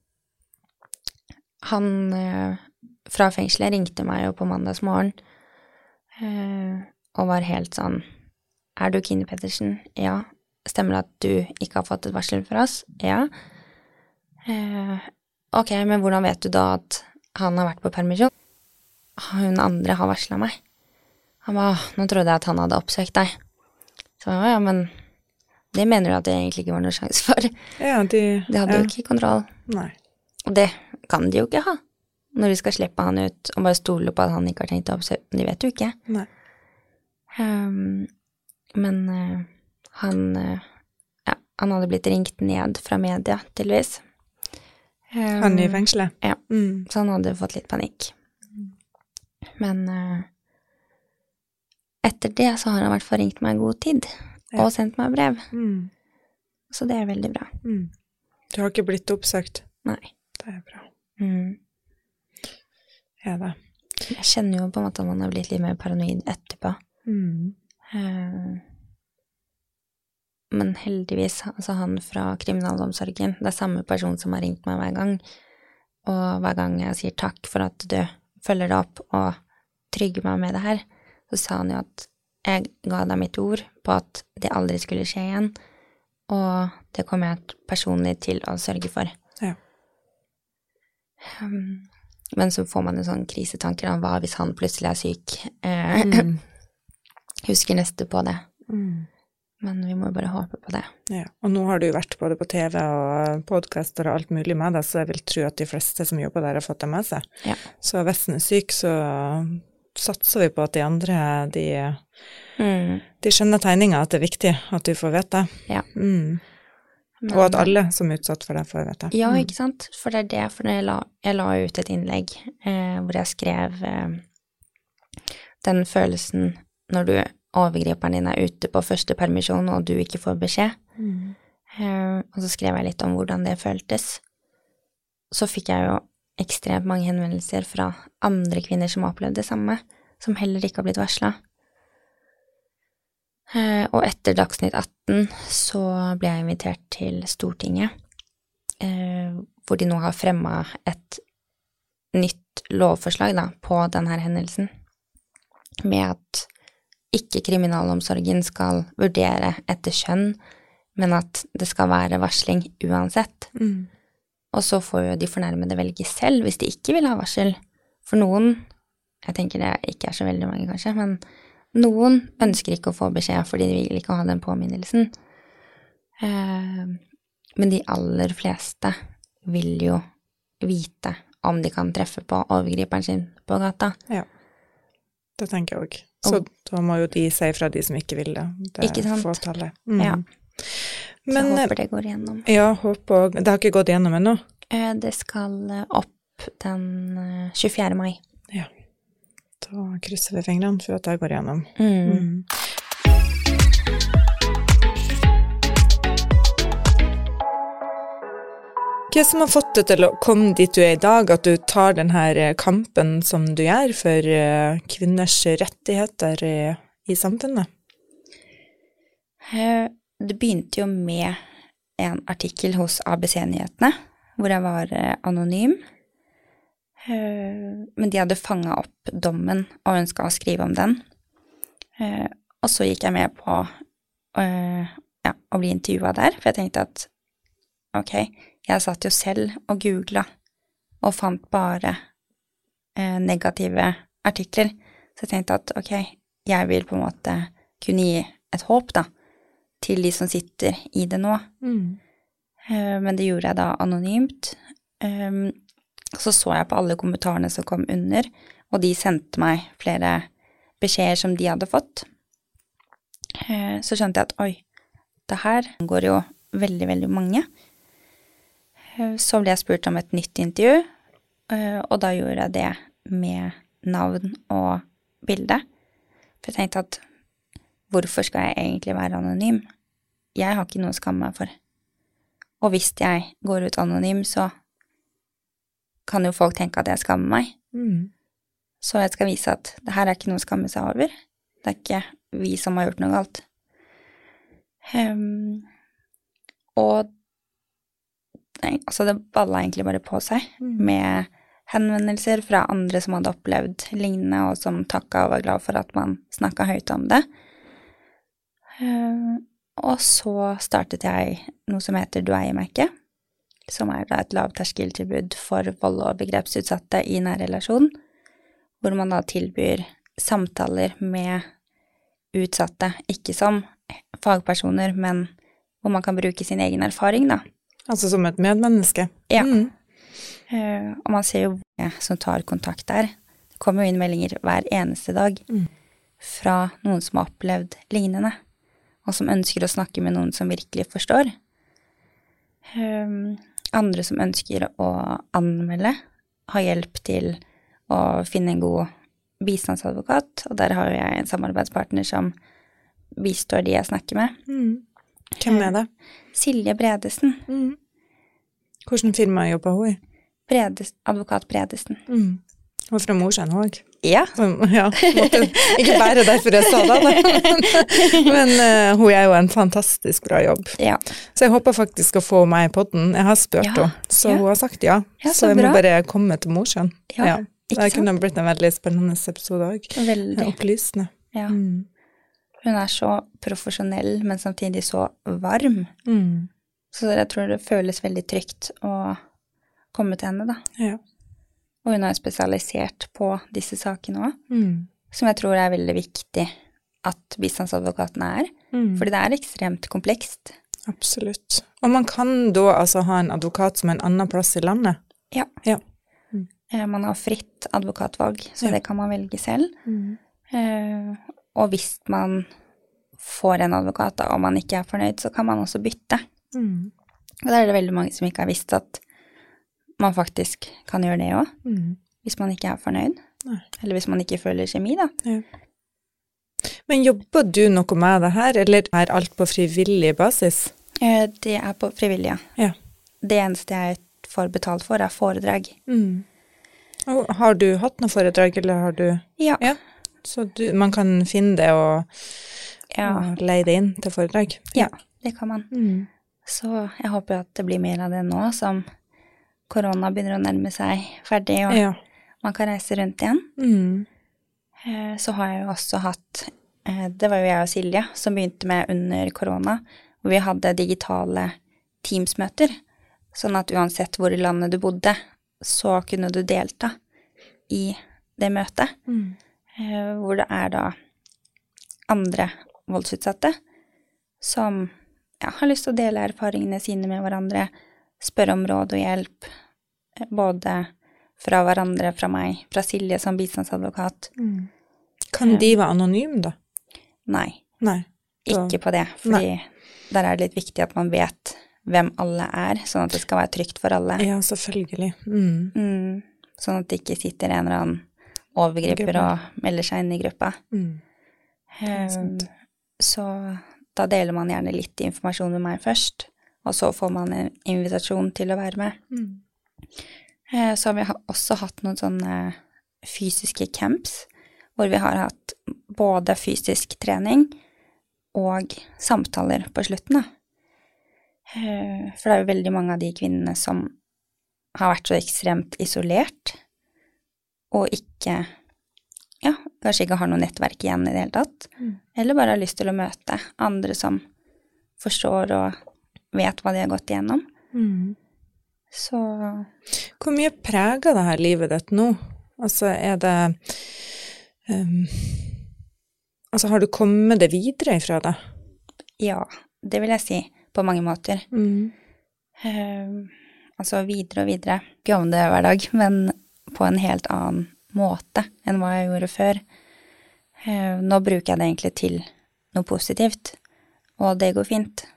han uh, fra fengselet ringte meg jo på mandagsmorgen uh, og var helt sånn, er du Kine Pettersen? Ja. Stemmer det at du ikke har fått et varsel fra oss? Ja. Uh, ok, men hvordan vet du da at han har vært på permisjon? Hun andre har varslet meg. Han ba, nå trodde jeg at han hadde oppsøkt deg. Så ja, men det mener du at det egentlig ikke var noen sjans for. Ja, de... De hadde ja. jo ikke kontroll. Nei. Og det kan de jo ikke ha. Når de skal slippe han ut og bare stole på at han ikke har tenkt å oppsøke. De vet jo ikke. Nei. Um, men uh, han, uh, ja, han hadde blitt ringt ned fra media, tydeligvis. Um, han i fengselet? Ja, mm. så han hadde fått litt panikk. Men uh, etter det så har han i hvert fall ringt meg i god tid, ja. Og sendt meg brev. Mm. Så det er veldig bra. Mm. Du har ikke blitt oppsøkt? Nei. Det er bra. Mm. Ja da. Jeg kjenner jo på en måte at man har blitt litt mer paranoid etterpå. Mm. Uh, Men heldigvis, altså han fra kriminalomsorgen, det er samme person som har ringt meg hver gang, og hver gang jeg sier takk for at du følger det opp og trygger meg med det her, så sa han jo at jeg ga deg mitt ord på at det aldri skulle skje igjen, og det kommer jeg personlig til å sørge for. Ja. Um, men så får man jo sånn krisetanker om hva hvis han plutselig er syk. Uh, mm. Husker neste på det. Mm. Men vi må bare håpe på det. Ja, og nå har du vært både på T V og podcaster og alt mulig med det, så jeg vil tro at de fleste som jobber der har fått det med seg. Ja. Så hvis den er syk, så satser vi på at de andre, de, mm. de skjønner tegninger at det er viktig at du får vite det. Ja. Mm. Men, og at alle som er utsatt for det får vite det. Ja, ikke sant? For det er det, for jeg la, jeg la ut et innlegg eh, hvor jeg skrev eh, den følelsen når du overgriperen din er ute på første permisjon, og du ikke får beskjed. Mm. Uh, og så skrev jeg litt om hvordan det føltes. Så fikk jeg jo ekstremt mange henvendelser fra andre kvinner som har opplevd det samme, som heller ikke har blitt varslet. Uh, og etter Dagsnytt atten så ble jeg invitert til Stortinget, uh, hvor de nå har fremmet et nytt lovforslag da, på denne hendelsen, med at ikke kriminalomsorgen skal vurdere etter kjønn, men at det skal være varsling uansett. Mm. Og så får jo de fornærmede velge selv hvis de ikke vil ha varsel. For noen, jeg tenker det ikke er så veldig mange kanskje, men noen ønsker ikke å få beskjed fordi de vil ikke ha den påminnelsen. Eh, men de aller fleste vil jo vite om de kan treffe på overgriperen sin på gata. Ja, det tenker jeg også. Så og, da må jo de si fra de som ikke vil det. Det ikke sant? Fåtallet. Mm. Ja. Men, så håper det går igjennom. Ja, håper. Det har ikke gått igjennom ennå? Eh, det skal opp den tjuefjerde mai. Ja. Da krysser vi fingrene for at det går igjennom. Mm. Mm. Hva som har fått deg til å komme dit du er i dag, at du tar denne kampen som du gjør for kvinners rettigheter i, i samfunnet? Det begynte jo med en artikkel hos A B C-nyhetene, hvor jeg var anonym. Men de hadde fanget opp dommen og ønsket å skrive om den. Og så gikk jeg med på ja, å bli intervjuet der, for jeg tenkte at ok, jeg satt jo selv og googlet og fant bare eh, negative artikler. Så jeg tenkte at ok, jeg vil på en måte kunne gi et håp da, til de som sitter i det nå. Mm. Eh, men det gjorde jeg da anonymt. Um, så så jeg på alle kommentarene som kom under, og de sendte meg flere beskjeder som de hadde fått. Eh, så skjønte jeg at oi, det her går jo veldig, veldig mange. Så ble jeg spurt om et nytt intervju, og da gjorde jeg det med navn og bilde. For jeg tenkte at, hvorfor skal jeg egentlig være anonym? Jeg har ikke noe å skamme meg for. Og hvis jeg går ut anonym, så kan jo folk tenke at jeg skammer meg. Mm. Så jeg skal vise at det her er ikke noe å skamme seg over. Det er ikke vi som har gjort noe galt. Um, og altså det ballet egentlig bare på seg med henvendelser fra andre som hadde opplevd lignende, og som takket og var glad for at man snakket høyt om det. Uh, og så startet jeg noe som heter Du eier meg ikke, som er da et lavterskeltilbud for vold- og begrepsutsatte i nærrelasjon, hvor man da tilbyr samtaler med utsatte, ikke som fagpersoner, men hvor man kan bruke sin egen erfaring da. Altså som et medmenneske? Ja. Mm. Uh, og man ser jo hvem som tar kontakt der. Det kommer jo inn meldinger hver eneste dag mm. fra noen som har opplevd lignende, og som ønsker å snakke med noen som virkelig forstår. Um, andre som ønsker å anmelde, har hjelp til å finne en god bistandsadvokat, og der har jeg en samarbeidspartner som bistår de jeg snakker med. Mm. Hvem er det? Silje Bredesen. Mm. Hvordan firma jobber hun i? Bredes, advokat Bredesen. Mm. Hun er fra Mosjøen også. Ja. Så, ja, måtte, ikke bare derfor jeg sa det, men, men uh, hun er jo en fantastisk bra jobb. Ja. Så jeg håper faktisk å få meg i podden. Jeg har spurt Ja. henne, så Ja. hun har sagt ja. Ja, så så jeg må bra. bare komme til Mosjøen. Ja, Ja. ikke Det sant? kunne blitt en veldig spennende episode også. Veldig. Opplysende. Ja. Mm. Hun er så profesjonell, men samtidig så varm. Mm. Så jeg tror det føles veldig trygt å komme til henne da. Ja. Og hun er spesialisert på disse sakene også, Mm. som jeg tror er veldig viktig at bistandsadvokatene er. Mm. Fordi det er ekstremt komplekst. Absolutt. Og man kan da altså ha en advokat som er en annen plass i landet? Ja. Ja. Eh, Man har fritt advokatvalg, så Ja. det kan man velge selv. Mm. Eh, og hvis man får en advokat da, og man ikke er fornøyd, så kan man også bytte. Mm. Og da er det veldig mange som ikke har visst at man faktisk kan gjøre det også, Mm. hvis man ikke er fornøyd. Nei. Eller hvis man ikke føler kjemi da. Ja. Men jobber du noe med det her, eller er alt på frivillig basis? Eh, det er på frivillige. Ja. Det eneste jeg får betalt for er foredrag. Mm. Og har du hatt noe foredrag, eller har du... Ja. Ja. Så du, man kan finne det og, Ja. og leie det inn til foredrag? Ja, det kan man. Mm. Så jeg håper at det blir mer av det nå, som korona begynner å nærme seg ferdig, og Ja. man kan reise rundt igjen. Mm. Eh, Så har jeg jo også hatt, eh, det var jo jeg og Silje som begynte med under korona, hvor vi hadde digitale Teams-møter, sånn at uansett hvor i landet du bodde, så kunne du delta i det møtet, mm. eh, hvor det er da andre voldsutsatte som ja, har lyst til å dele erfaringene sine med hverandre, spørre om råd og hjelp, både fra hverandre, fra meg, fra Silje som bistandsadvokat. Mm. Kan de være anonyme da? Nei. Nei. Da... Ikke på det, fordi Nei. Der er det litt viktig at man vet hvem alle er, sånn at det skal være trygt for alle. Ja, selvfølgelig. Mm. Mm. Sånn at det ikke sitter en eller annen overgriper og melder seg inn i gruppa. Mm. Um, så da deler man gjerne litt informasjon med meg først, og så får man en invitasjon til å være med. Mm. Uh, så har vi også hatt noen sånne fysiske camps, hvor vi har hatt både fysisk trening og samtaler på slutten da. For det er jo veldig mange av de kvinnene som har vært så ekstremt isolert, og ikke, ja, kanskje ikke har noe nettverk igjen i det hele tatt, mm. eller bare har lyst til å møte andre som forstår og vet hva de har gått igjennom. Mm. Så... Hvor mye preger det her livet ditt nå? Altså, er det... Um, altså, har du kommet det videre ifra det? Ja, det vil jeg si, på mange måter. Mm. Um, altså, videre og videre. Ikke om det hver dag, men på en helt annen måte enn hva jeg gjorde før. Uh, nå bruker jeg det egentlig til noe positivt, og det går fint.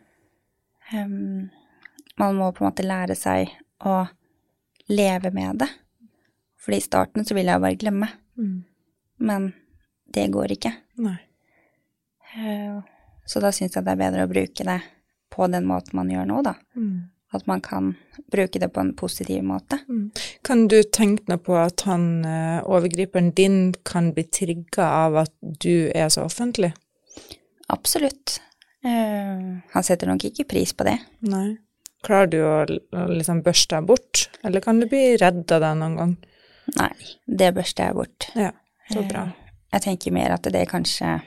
Um, man må på en måte lære seg å leve med det. Fordi i starten så ville jeg bare glemme. Mm. Men det går ikke. Nei. Uh, så da synes jeg det er bedre å bruke det på den måten man gjør nå, da. Mm. At man kan bruke det på en positiv måte. Mm. Kan du tenke noe på at han, uh, overgriperen din, kan bli trigget av at du er så offentlig? Absolutt. Uh, han setter nok ikke pris på det. Nei. Klarer du å, å liksom børste deg bort? Eller kan du bli redd av det noen gang? Nei, det børster jeg bort. Ja. Så bra. Jeg tenker mer at det kanskje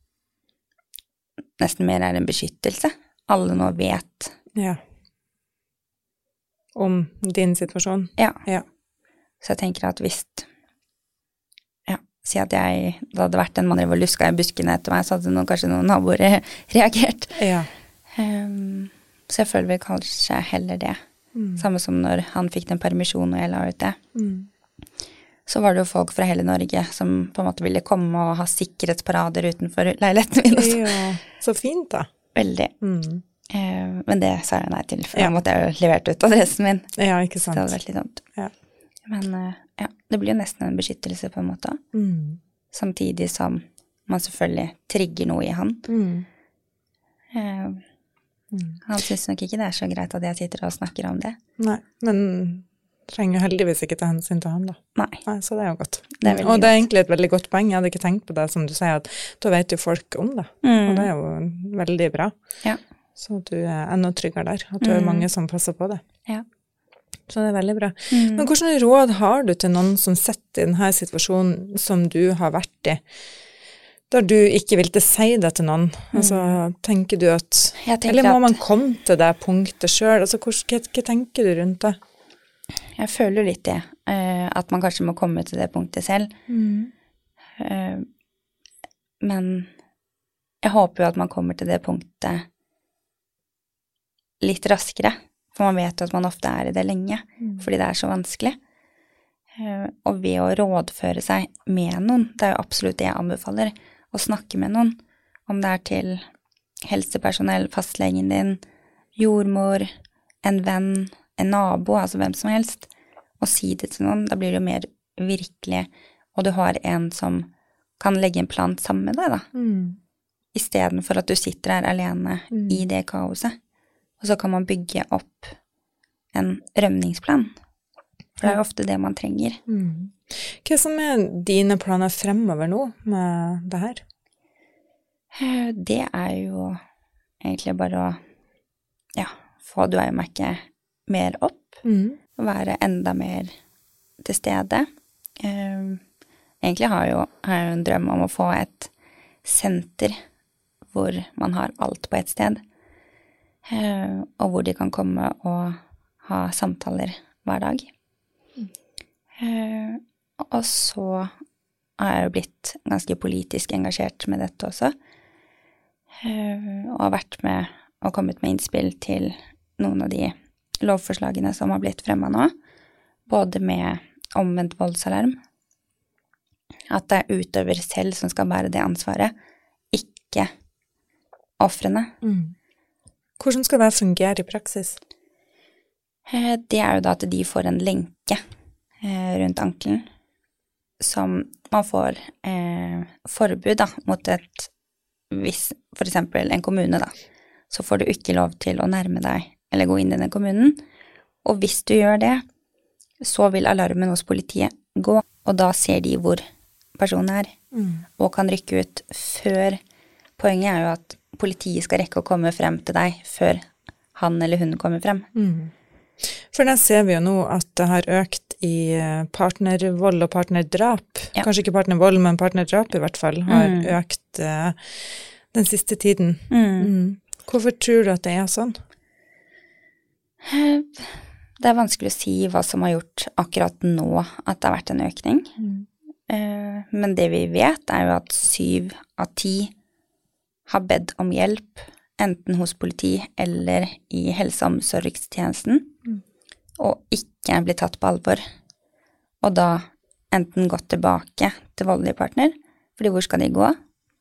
nesten mer er en beskyttelse. Alle nå vet. Ja. Om din situasjon. Ja. Ja. Så jeg tenker at hvis, ja, si at jeg, det hadde vært en mann som luska i buskene etter meg, så hadde noen, kanskje noen naboer reagert. Ja. Um, så jeg føler vel kanskje heller det. Mm. Samme som når han fikk den permisjonen og jeg la ut det. Mm. Så var det jo folk fra hele Norge som på en måte ville komme og ha sikkerhetsparader utenfor leiligheten min også. Ja, så fint da. Veldig. Mm. Eh, men det sa jeg nei til, for ja. Da måtte jeg jo levert ut adressen min. Ja, ikke sant. Det hadde vært litt dumt. Ja. Men eh, ja, det blir jo nesten en beskyttelse på en måte. Mm. Samtidig som man selvfølgelig trigger noe i han. Mm. Eh, mm. Han synes nok ikke det er så greit at jeg sitter og snakker om det. Nei, men... trenger heldigvis ikke ta hensyn til han da. Nei. Nei, så det er jo godt. Det er og det er egentlig et veldig godt poeng. Jeg hadde ikke tenkt på det, som du sier, at da vet jo folk om det. Mm. Og det er jo veldig bra. Ja. Så du er enda tryggere der, at du mm. er mange som passer på det. Ja. Så det er veldig bra. Mm. Men hvordan råd har du til noen som sitter i denne situasjonen som du har vært i, der du ikke vil til si det til noen? Mm. Altså, tenker du at, eller må at... man komme til det punktet selv? Altså, hva, hva, hva tenker du rundt det? Jeg føler litt det, uh, at man kanskje må komme til det punktet selv. Mm. Uh, men jeg håper jo at man kommer til det punktet litt raskere, for man vet jo at man ofte er i det lenge, mm. fordi det er så vanskelig. Uh, og ved å rådføre seg med noen, det er jo absolutt det jeg anbefaler, å snakke med noen, om det er til helsepersonell, fastlegen din, jordmor, en venn, en nabo, altså hvem som helst, og si det til noen, da blir det jo mer virkelig, og du har en som kan legge en plan sammen med deg da, mm. i stedet for at du sitter her alene mm. i det kaoset, og så kan man bygge opp en rømningsplan, for det er jo ofte det man trenger. Mm. Hva som er dine planer fremover nå med det her? Det er jo egentlig bare å, ja, få du er jo meg ikke mer opp, mm. og være enda mer til stede. Um, egentlig har jeg jo, har jeg jo en drøm om å få et senter hvor man har alt på et sted. eh, og hvor de kan komme og ha samtaler hver dag. Eh, og så har jeg jo blitt ganske politisk engasjert med dette også, eh, og har vært med og kommet med innspill til noen av de lovforslagene som har blitt fremmet nå, både med omvendt voldsalarm, at det er utøver selv som skal bære det ansvaret, ikke offrene. Mm. Hvordan skal det fungere i praksis? Det er jo da at de får en lenke eh, rundt ankelen, som man får eh, forbud da, mot et, hvis for eksempel en kommune da, så får du ikke lov til å nærme deg eller gå inn i den kommunen, og hvis du gjør det, så vil alarmen hos politiet gå, og da ser de hvor personen er, mm. og kan rykke ut før. Poenget er jo at politiet skal rekke å komme frem til deg før han eller hun kommer frem. Mm. For der ser vi jo nå at det har økt i partnervold og partnerdrap. Ja. Kanskje ikke partnervold, men partnerdrap i hvert fall har mm. økt uh, den siste tiden. Mm. Mm. Hvorfor tror du at det er sånn? Det er vanskelig å si hva som har gjort akkurat nå at det har vært en økning. Mm. Men det vi vet er jo at syv av ti har bedt om hjelp, enten hos politi eller i helse- og omsorgstjenesten, mm. og ikke blir tatt på alvor. Og da enten gått tilbake til voldelig partner, fordi hvor skal de gå?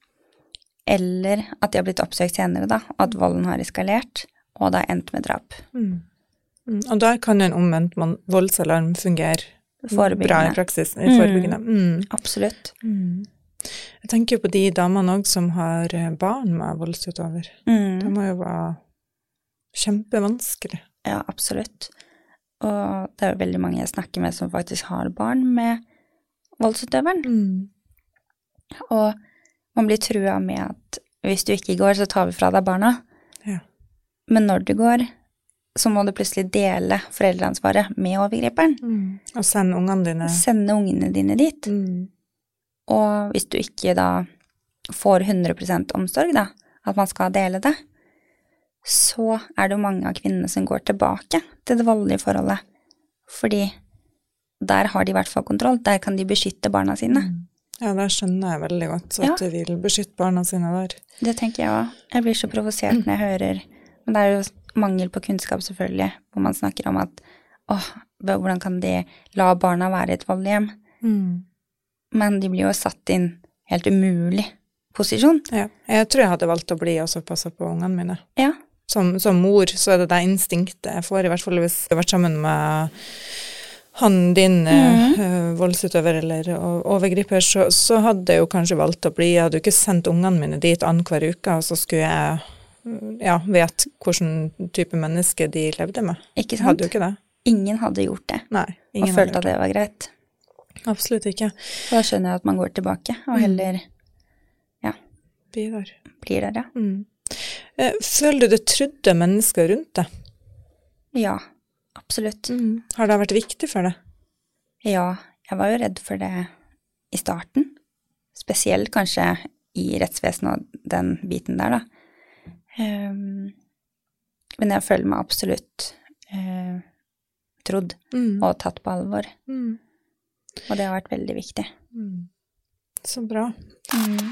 Eller at de har blitt oppsøkt senere da, og at volden har eskalert, og da endt med drap. Mm. Mm. Og der kan en omvendt voldsalarm fungere bra i praksis, i forebyggende. Mm. Mm. Absolutt. Mm. Jeg tenker på de damene også som har barn med voldsutøver. Mm. Det må jo være kjempevanskelig. Ja, absolutt. Og det er jo veldig mange jeg snakker med som faktisk har barn med voldsutøveren. Mm. Og man blir trua med at hvis du ikke går, så tar vi fra deg barna. Ja. Men når du går, så må du plutselig dele foreldreansvaret med overgriperen. Mm. Og sende ungene dine. Sende ungene dine dit. Mm. Og hvis du ikke da får hundre prosent omsorg da, at man skal dele det, så er det jo mange av kvinnene som går tilbake til det voldelige forholdet. Fordi der har de i hvert fall kontroll, der kan de beskytte barna sine. Mm. Ja, det skjønner jeg veldig godt, så at ja. De vil beskytte barna sine der. Det tenker jeg også. Jeg blir så provosert når jeg hører, men det er jo mangel på kunnskap selvfølgelig, hvor man snakker om at, åh, hvordan kan de la barna være i et voldelig hjem? Mm. Men de blir jo satt i en helt umulig posisjon. Ja, jeg tror jeg hadde valgt å bli og passe på ungene mine. Ja. Som, som mor, så er det det instinktet jeg får, i hvert fall hvis jeg har vært sammen med han din mm. uh, voldsutøver eller overgriper, så, så hadde jeg jo kanskje valgt å bli, jeg hadde jo ikke sendt ungene mine dit an hver uke, og så skulle jeg ja, vet hvilken type menneske de levde med. Ikke sant? Hadde jo ikke det. Ingen hadde gjort det. Nei, ingen og følte at det var greit. Absolutt ikke. Og da skjønner jeg at man går tilbake, og heller, ja, blir der. Blir der, ja. Mm. Føler du det trygge mennesker rundt deg? Ja, absolutt. Mm. Har det vært viktig for deg? Ja, jeg var jo redd for det i starten. Spesielt kanskje i rettsvesenet og den biten der da. Um, men jeg føler meg absolutt uh, trodd mm. og tatt på alvor. Mm. Og det har vært veldig viktig. Mm. Så bra. Mm.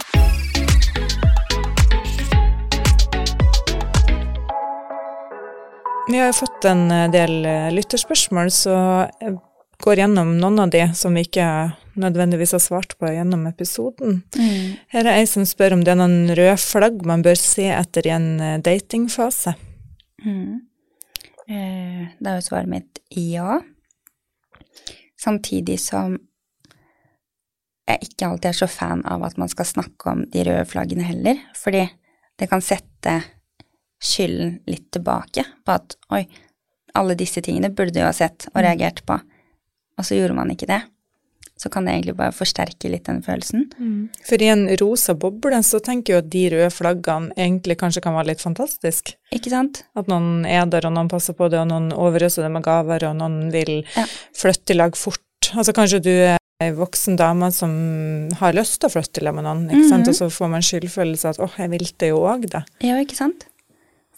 Vi har jo fått en del lytterspørsmål, så jeg går gjennom noen av de som vi ikke nødvendigvis har svart på gjennom episoden. Mm. Her er jeg som spør om det er noen røde flagg man bør se etter i en datingfase. Mm. Eh, da er jo svaret mitt ja. Samtidig som jeg ikke alltid er så fan av at man skal snakke om de røde flaggene heller, fordi det kan sette skylden litt tilbake på at, oi, alle disse tingene burde du ha sett og reagert på, og så gjorde man ikke det. Så kan det egentlig bare forsterke litt den følelsen. Mm. For i en rosa boble så tenker jeg at de røde flaggene egentlig kanskje kan være litt fantastisk. Ikke sant? At noen er der, og noen passer på det, og noen overøser det med gaver, og noen vil ja. Flytte i lag fort. Altså kanskje du er en voksen dame som har lyst til å flytte i lag med noen, ikke sant? Mm-hmm. Og så får man skyldfølelse at, åh, jeg vil det jo også da. Ja, ikke sant?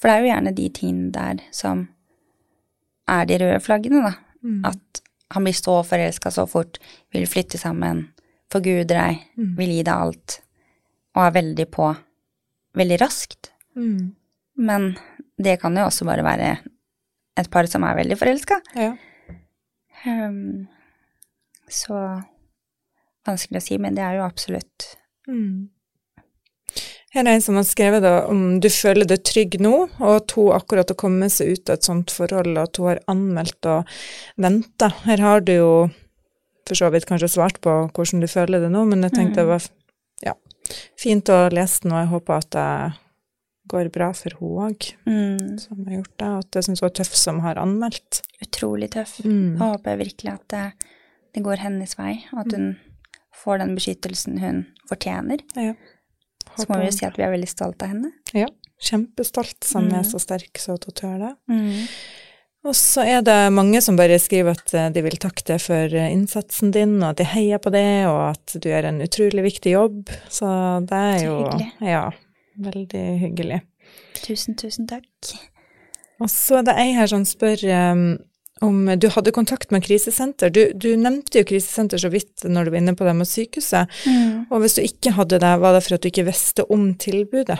For det er jo gjerne de tingene der som er de røde flaggene, da. Mm. At han blir så forelsket så fort, vil flytte sammen, forguder deg, mm. vil gi deg alt, og er veldig på, veldig raskt. Mm. Men det kan jo også bare være et par som er veldig forelsket. Ja. Um, så vanskelig å si, men det er jo absolutt. Mm. Her er en som har skrevet da, om du føler deg trygg nå, og at hun akkurat har kommet seg ut av et sånt forhold, og at hun har anmeldt og ventet. Her har du jo for så vidt kanskje svart på hvordan du føler det nå, men jeg tenkte mm. det var ja, fint å lese den, og jeg håper at det går bra for hun også, mm. som har gjort det, og at jeg synes hun er tøff som har anmeldt. Utrolig tøff. Mm. Jeg håper virkelig at det, det går hennes vei, og at hun mm. får den beskyttelsen hun fortjener. Ja. Så må vi jo si at vi er veldig stolt av henne. Ja, kjempestolt, som mm. er så sterk så til å tørre det. Mm. Og så er det mange som bare skriver at de vil takke deg for innsatsen din, og at de heier på det, og at du gjør en utrolig viktig jobb. Så det er jo ja, veldig hyggelig. Tusen, tusen takk. Og så er det ei her som spør um, om du hadde kontakt med krisesenter. Du, du nevnte jo krisesenter så vidt når du var inne på det med sykehuset. Mm. Og hvis du ikke hadde det, var det for at du ikke visste om tilbudet?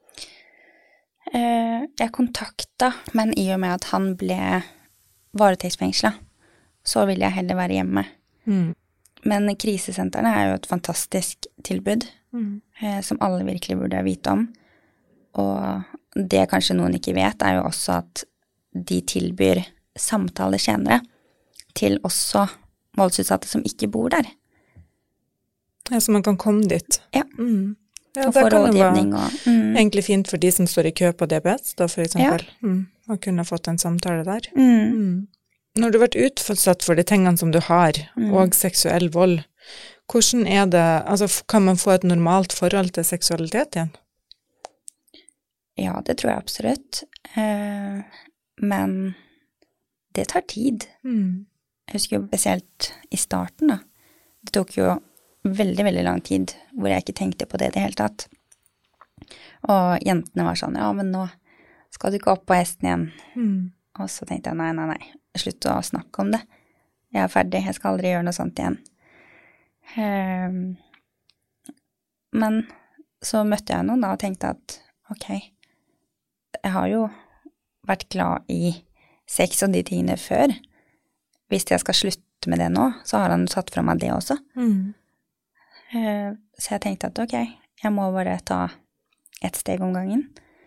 Uh, jeg kontakta, men i og med at han ble varetektsfengslet, så ville jeg heller være hjemme. Mm. Men krisesentrene er jo et fantastisk tilbud, mm. uh, som alle virkelig burde vite om. Og det kanskje noen ikke vet, er jo også at de tilbyr samtaletjenere til også voldsutsatte som ikke bor der. Ja, så man kan komme dit. Ja. Mm. Ja, og få rådgivning. Og, mm. egentlig fint for de som står i kø på D B S, da for eksempel. Ja. Mm. Og kunne fått en samtale der. Mm. Mm. Når du har vært utsatt for de tingene som du har, mm. og seksuell vold, hvordan er det, altså kan man få et normalt forhold til seksualitet igjen? Ja, det tror jeg absolutt. Eh, men det tar tid. Mm. Jeg husker jo spesielt i starten da. Det tok jo veldig, veldig lang tid hvor jeg ikke tenkte på det i det hele tatt. Og jentene var sånn, ja, men nå skal du ikke opp på hesten igjen. Mm. Og så tenkte jeg, nei, nei, nei, slutt å snakke om det. Jeg er ferdig, jeg skal aldri gjøre noe sånt igjen. Um, men så møtte jeg noen da og tenkte at, ok, jeg har jo vært glad i sex og de tingene før. Hvis jeg skal slutte med det nå, så har han satt fra meg det også. Mm. Uh, så jeg tenkte at ok, jeg må bare ta et steg om gangen.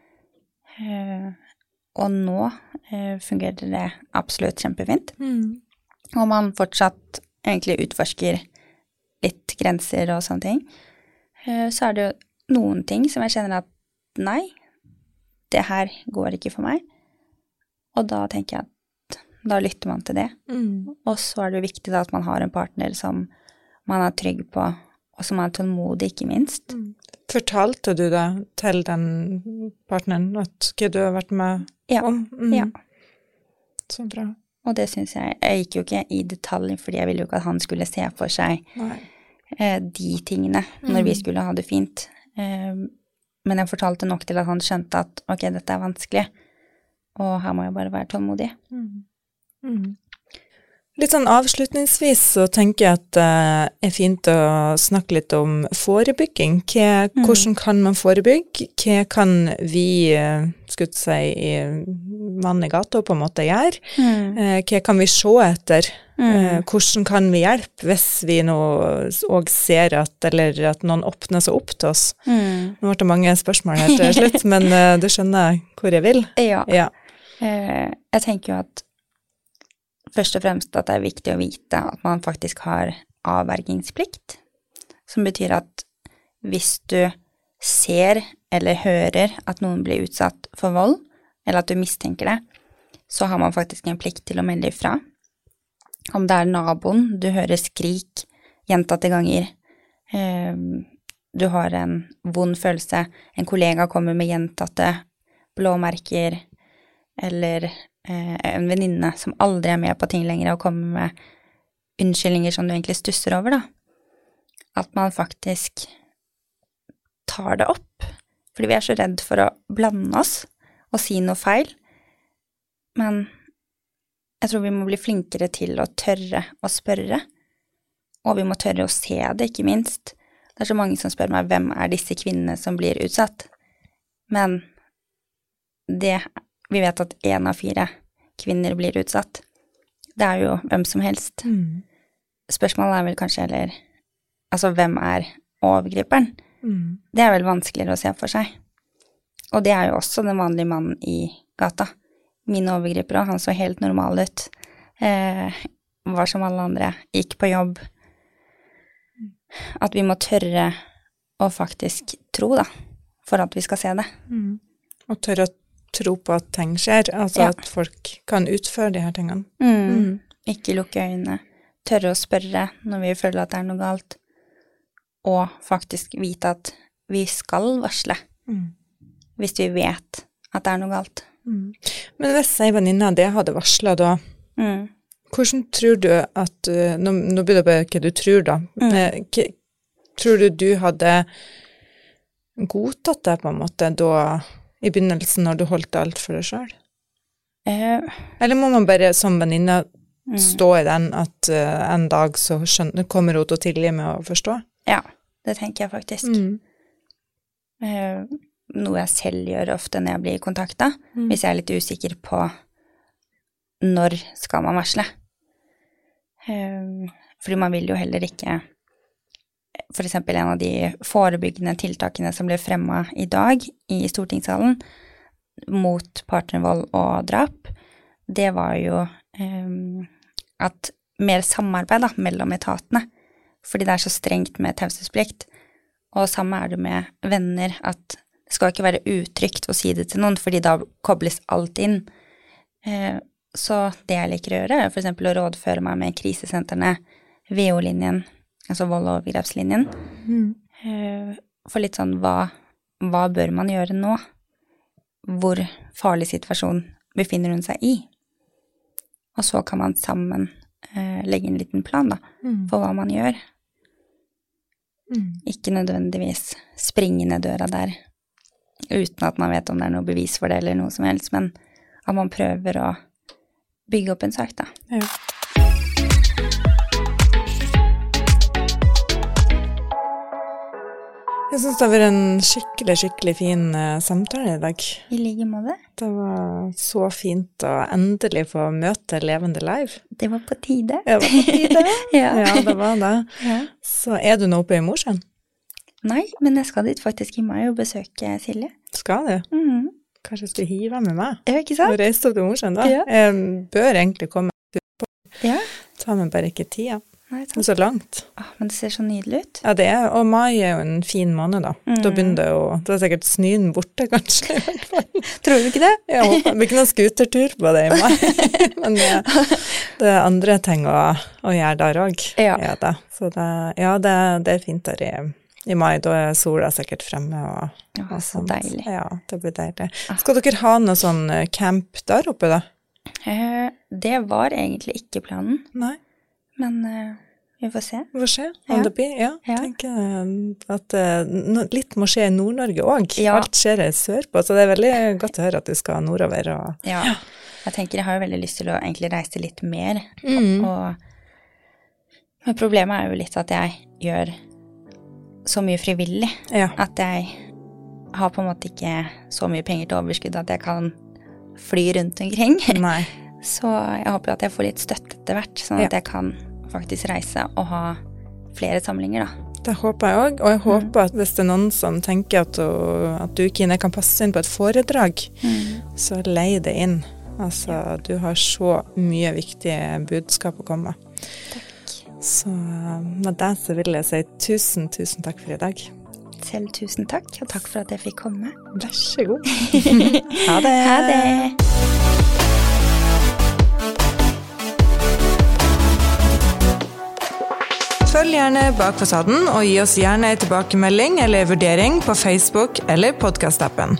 Uh, og nå uh, fungerer det absolutt kjempefint. Mm. Og man fortsatt egentlig utforsker litt grenser og sånne ting. Uh, så er det jo noen ting som jeg kjenner at nei, det her går ikke for meg. Og da tenker jeg at da lytter man til det. Mm. Og så er det jo viktig da at man har en partner som man er trygg på, og som er tålmodig, ikke minst. Mm. Fortalte du det til den partneren, at hva du har vært med ja. om? Mm. Ja. Så bra. Og det synes jeg, jeg gikk jo ikke i detalj, fordi jeg ville jo ikke at han skulle se for seg eh, de tingene når mm. vi skulle ha det fint. Eh, men jeg fortalte nok til at han skjønte at ok, dette er vanskelig, og her må jeg bare være tålmodig. Mm. Mm. Litt sånn avslutningsvis så tenker jeg at det uh, er fint å snakke litt om forebygging. Hva, mm. Hvordan kan man forebygge? Hva kan vi, uh, skulle si, mann i gata på en måte gjøre? Mm. Uh, hva kan vi se etter? Mm. Uh, hvordan kan vi hjelpe hvis vi nå også ser at, eller at noen åpner seg opp til oss? Mm. Nå ble det mange spørsmål her til slutt, men uh, du skjønner hvor jeg vil? Ja. ja. Uh, jeg tenker jo at først og fremst at det er viktig å vite at man faktisk har avvergingsplikt, som betyr at hvis du ser eller hører at noen blir utsatt for vold, eller at du mistenker det, så har man faktisk en plikt til å melde ifra. Om det er naboen, du hører skrik gjentatte ganger, du har en vond følelse, en kollega kommer med gjentatte blåmerker, eller en venninne som aldri er med på ting lenger og kommer med unnskyldninger som du egentlig stusser over da. At man faktisk tar det opp. Fordi vi er så redd for å blande oss å si noe feil, men jeg tror vi må bli flinkere til å tørre å spørre, og vi må tørre å se det, ikke minst. Det er så mange som spør meg, hvem er disse kvinnene som blir utsatt? Men det, vi vet at en av fire kvinner blir utsatt. Det er jo hvem som helst. Mm. Spørsmålet er vel kanskje heller, altså hvem er overgriperen? Mm. Det er vel vanskeligere å se for seg. Og det er jo også den vanlige mannen i gata. Min overgriper, han så helt normal ut. Eh, var som alle andre, gikk på jobb. At vi må tørre å faktisk tro, da, for at vi skal se det. Mm. Og tørre å tro på at ting skjer, altså ja. At folk kan utføre de her tingene. Mm. Mm. Ikke lukke øynene. Tørre å spørre når vi føler at det er noe galt. Og faktisk vite at vi skal varsle. Mm. Hvis vi vet at det er noe galt. Mm. Men hvis ei venninne det hadde varslet da, mm. hvordan tror du at, nå, nå blir det bare hva du tror da, mm. men k- tror du du hadde godtatt det på en måte da, i begynnelsen når du holdt alt for deg selv? Uh. Eller må man bare som venninne mm. stå i den at uh, en dag så skjønner, kommer hun til å tilgi med å forstå? Ja, det tenker jeg faktisk. Mm. Uh. Noe jeg selv gjør ofte når jeg blir kontaktet, mm. hvis jeg er litt usikker på når skal man varsle. Um, fordi man vil jo heller ikke, for eksempel en av de forebyggende tiltakene som ble fremmet i dag i stortingssalen mot partnervold og drap, det var jo um, at mer samarbeid da, mellom etatene, fordi det er så strengt med taushetsplikt, og samme er det med venner at det skal ikke være utrygt å si det til noen, fordi da kobles alt inn. Eh, så det jeg liker å gjøre er for eksempel å rådføre meg med krisesentrene, V O-linjen, altså vold- og overgrepslinjen. Mm. Eh, for litt sånn, hva, hva bør man gjøre nå? Hvor farlig situasjon befinner hun seg i? Og så kan man sammen eh, legge en liten plan da, mm. for hva man gjør. Mm. Ikke nødvendigvis springe ned døra der, uten at man vet om det er noe bevis for det eller noe som helst, men at man prøver å bygge opp en sak da. Ja. Jeg synes det har vært en skikkelig, skikkelig fin uh, samtale i dag. I like måte. Det var så fint å endelig få møte levende live. Det var på tide. Det var på tide. ja. ja, det var det. Ja. Så er du nå oppe i Mosjøen? Nei, men jeg skal dit faktisk i mai og besøke Silje. Skal du? Mm. Kanskje jeg skal hive med meg? Ja, ikke sant? Og reise opp til Mosjøen da. Ja. Jeg bør egentlig komme på. Ja. Ta meg bare ikke tida. Nei, det er så langt. Ah, men det ser så nydelig ut. Ja, det er, og mai er jo en fin måned da. Mm. Da begynner det jo, da er sikkert snøen borte kanskje. Tror du ikke det? Jeg håper, det blir ikke noen skutertur på det i mai. Men det, det er andre ting å, å gjøre der også. Ja. Ja, det. Så det, ja, det, det er fint der i, i mai, da er sola sikkert fremme. Og, ja, og så deilig. Ja, det blir deilig. Skal dere ha noe sånn camp der oppe da? Eh, det var egentlig ikke planen. Nei. Men uh, vi får se. Vi får se, om ja. det blir. Ja, jeg ja. tenker at uh, litt må skje i Nord-Norge også. Ja. Alt skjer i sørpå, så det er veldig godt å høre at du skal nordover. Og, ja. ja, jeg tenker jeg har jo veldig lyst til å egentlig reise litt mer. Mm. Og, og, men problemet er jo litt at jeg gjør så mye frivillig. Ja. At jeg har på en måte ikke så mye penger til overskudd at jeg kan fly rundt omkring. Nei. Så jeg håper at jeg får litt støtte etter hvert, sånn at ja. jeg kan faktisk reise og ha flere samlinger da. Det håper jeg også, og jeg håper mm. at hvis det er noen som tenker at du, at du Kine, kan passe inn på et foredrag, mm. så lei det inn. Altså, ja. du har så mye viktige budskap å komme. Takk. Så med det så vil jeg si tusen, tusen takk for i dag. Selv tusen takk, og takk for at jeg fikk komme. Vær så god. Ha det. Ha det. Følg gjerne Bak fasaden, og gi oss gjerne en tilbakemelding eller vurdering på Facebook eller podcast-appen.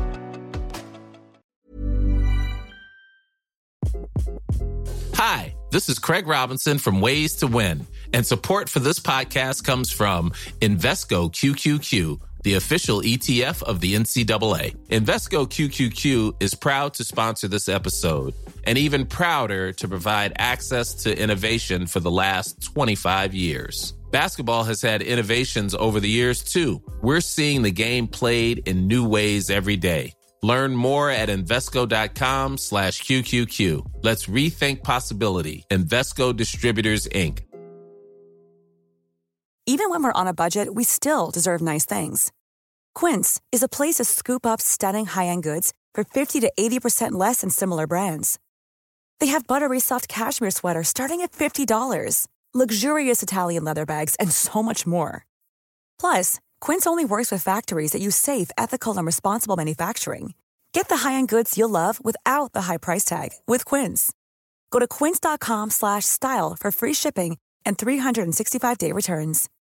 Hi, this is Craig Robinson from Ways to Win, and support for this podcast comes from Invesco Q Q Q, the official E T F of the N C double A. Invesco Q Q Q is proud to sponsor this episode, and even prouder to provide access to innovation for the last twenty-five years. Basketball has had innovations over the years, too. We're seeing the game played in new ways every day. Learn more at Invesco.com slash QQQ. Let's rethink possibility. Invesco Distributors, Incorporated. Even when we're on a budget, we still deserve nice things. Quince is a place to scoop up stunning high-end goods for fifty to eighty percent less than similar brands. They have buttery soft cashmere sweaters starting at fifty dollars, luxurious Italian leather bags, and so much more. Plus, Quince only works with factories that use safe, ethical, and responsible manufacturing. Get the high-end goods you'll love without the high price tag with Quince. Go to quince.com slash style for free shipping and three sixty-five day returns.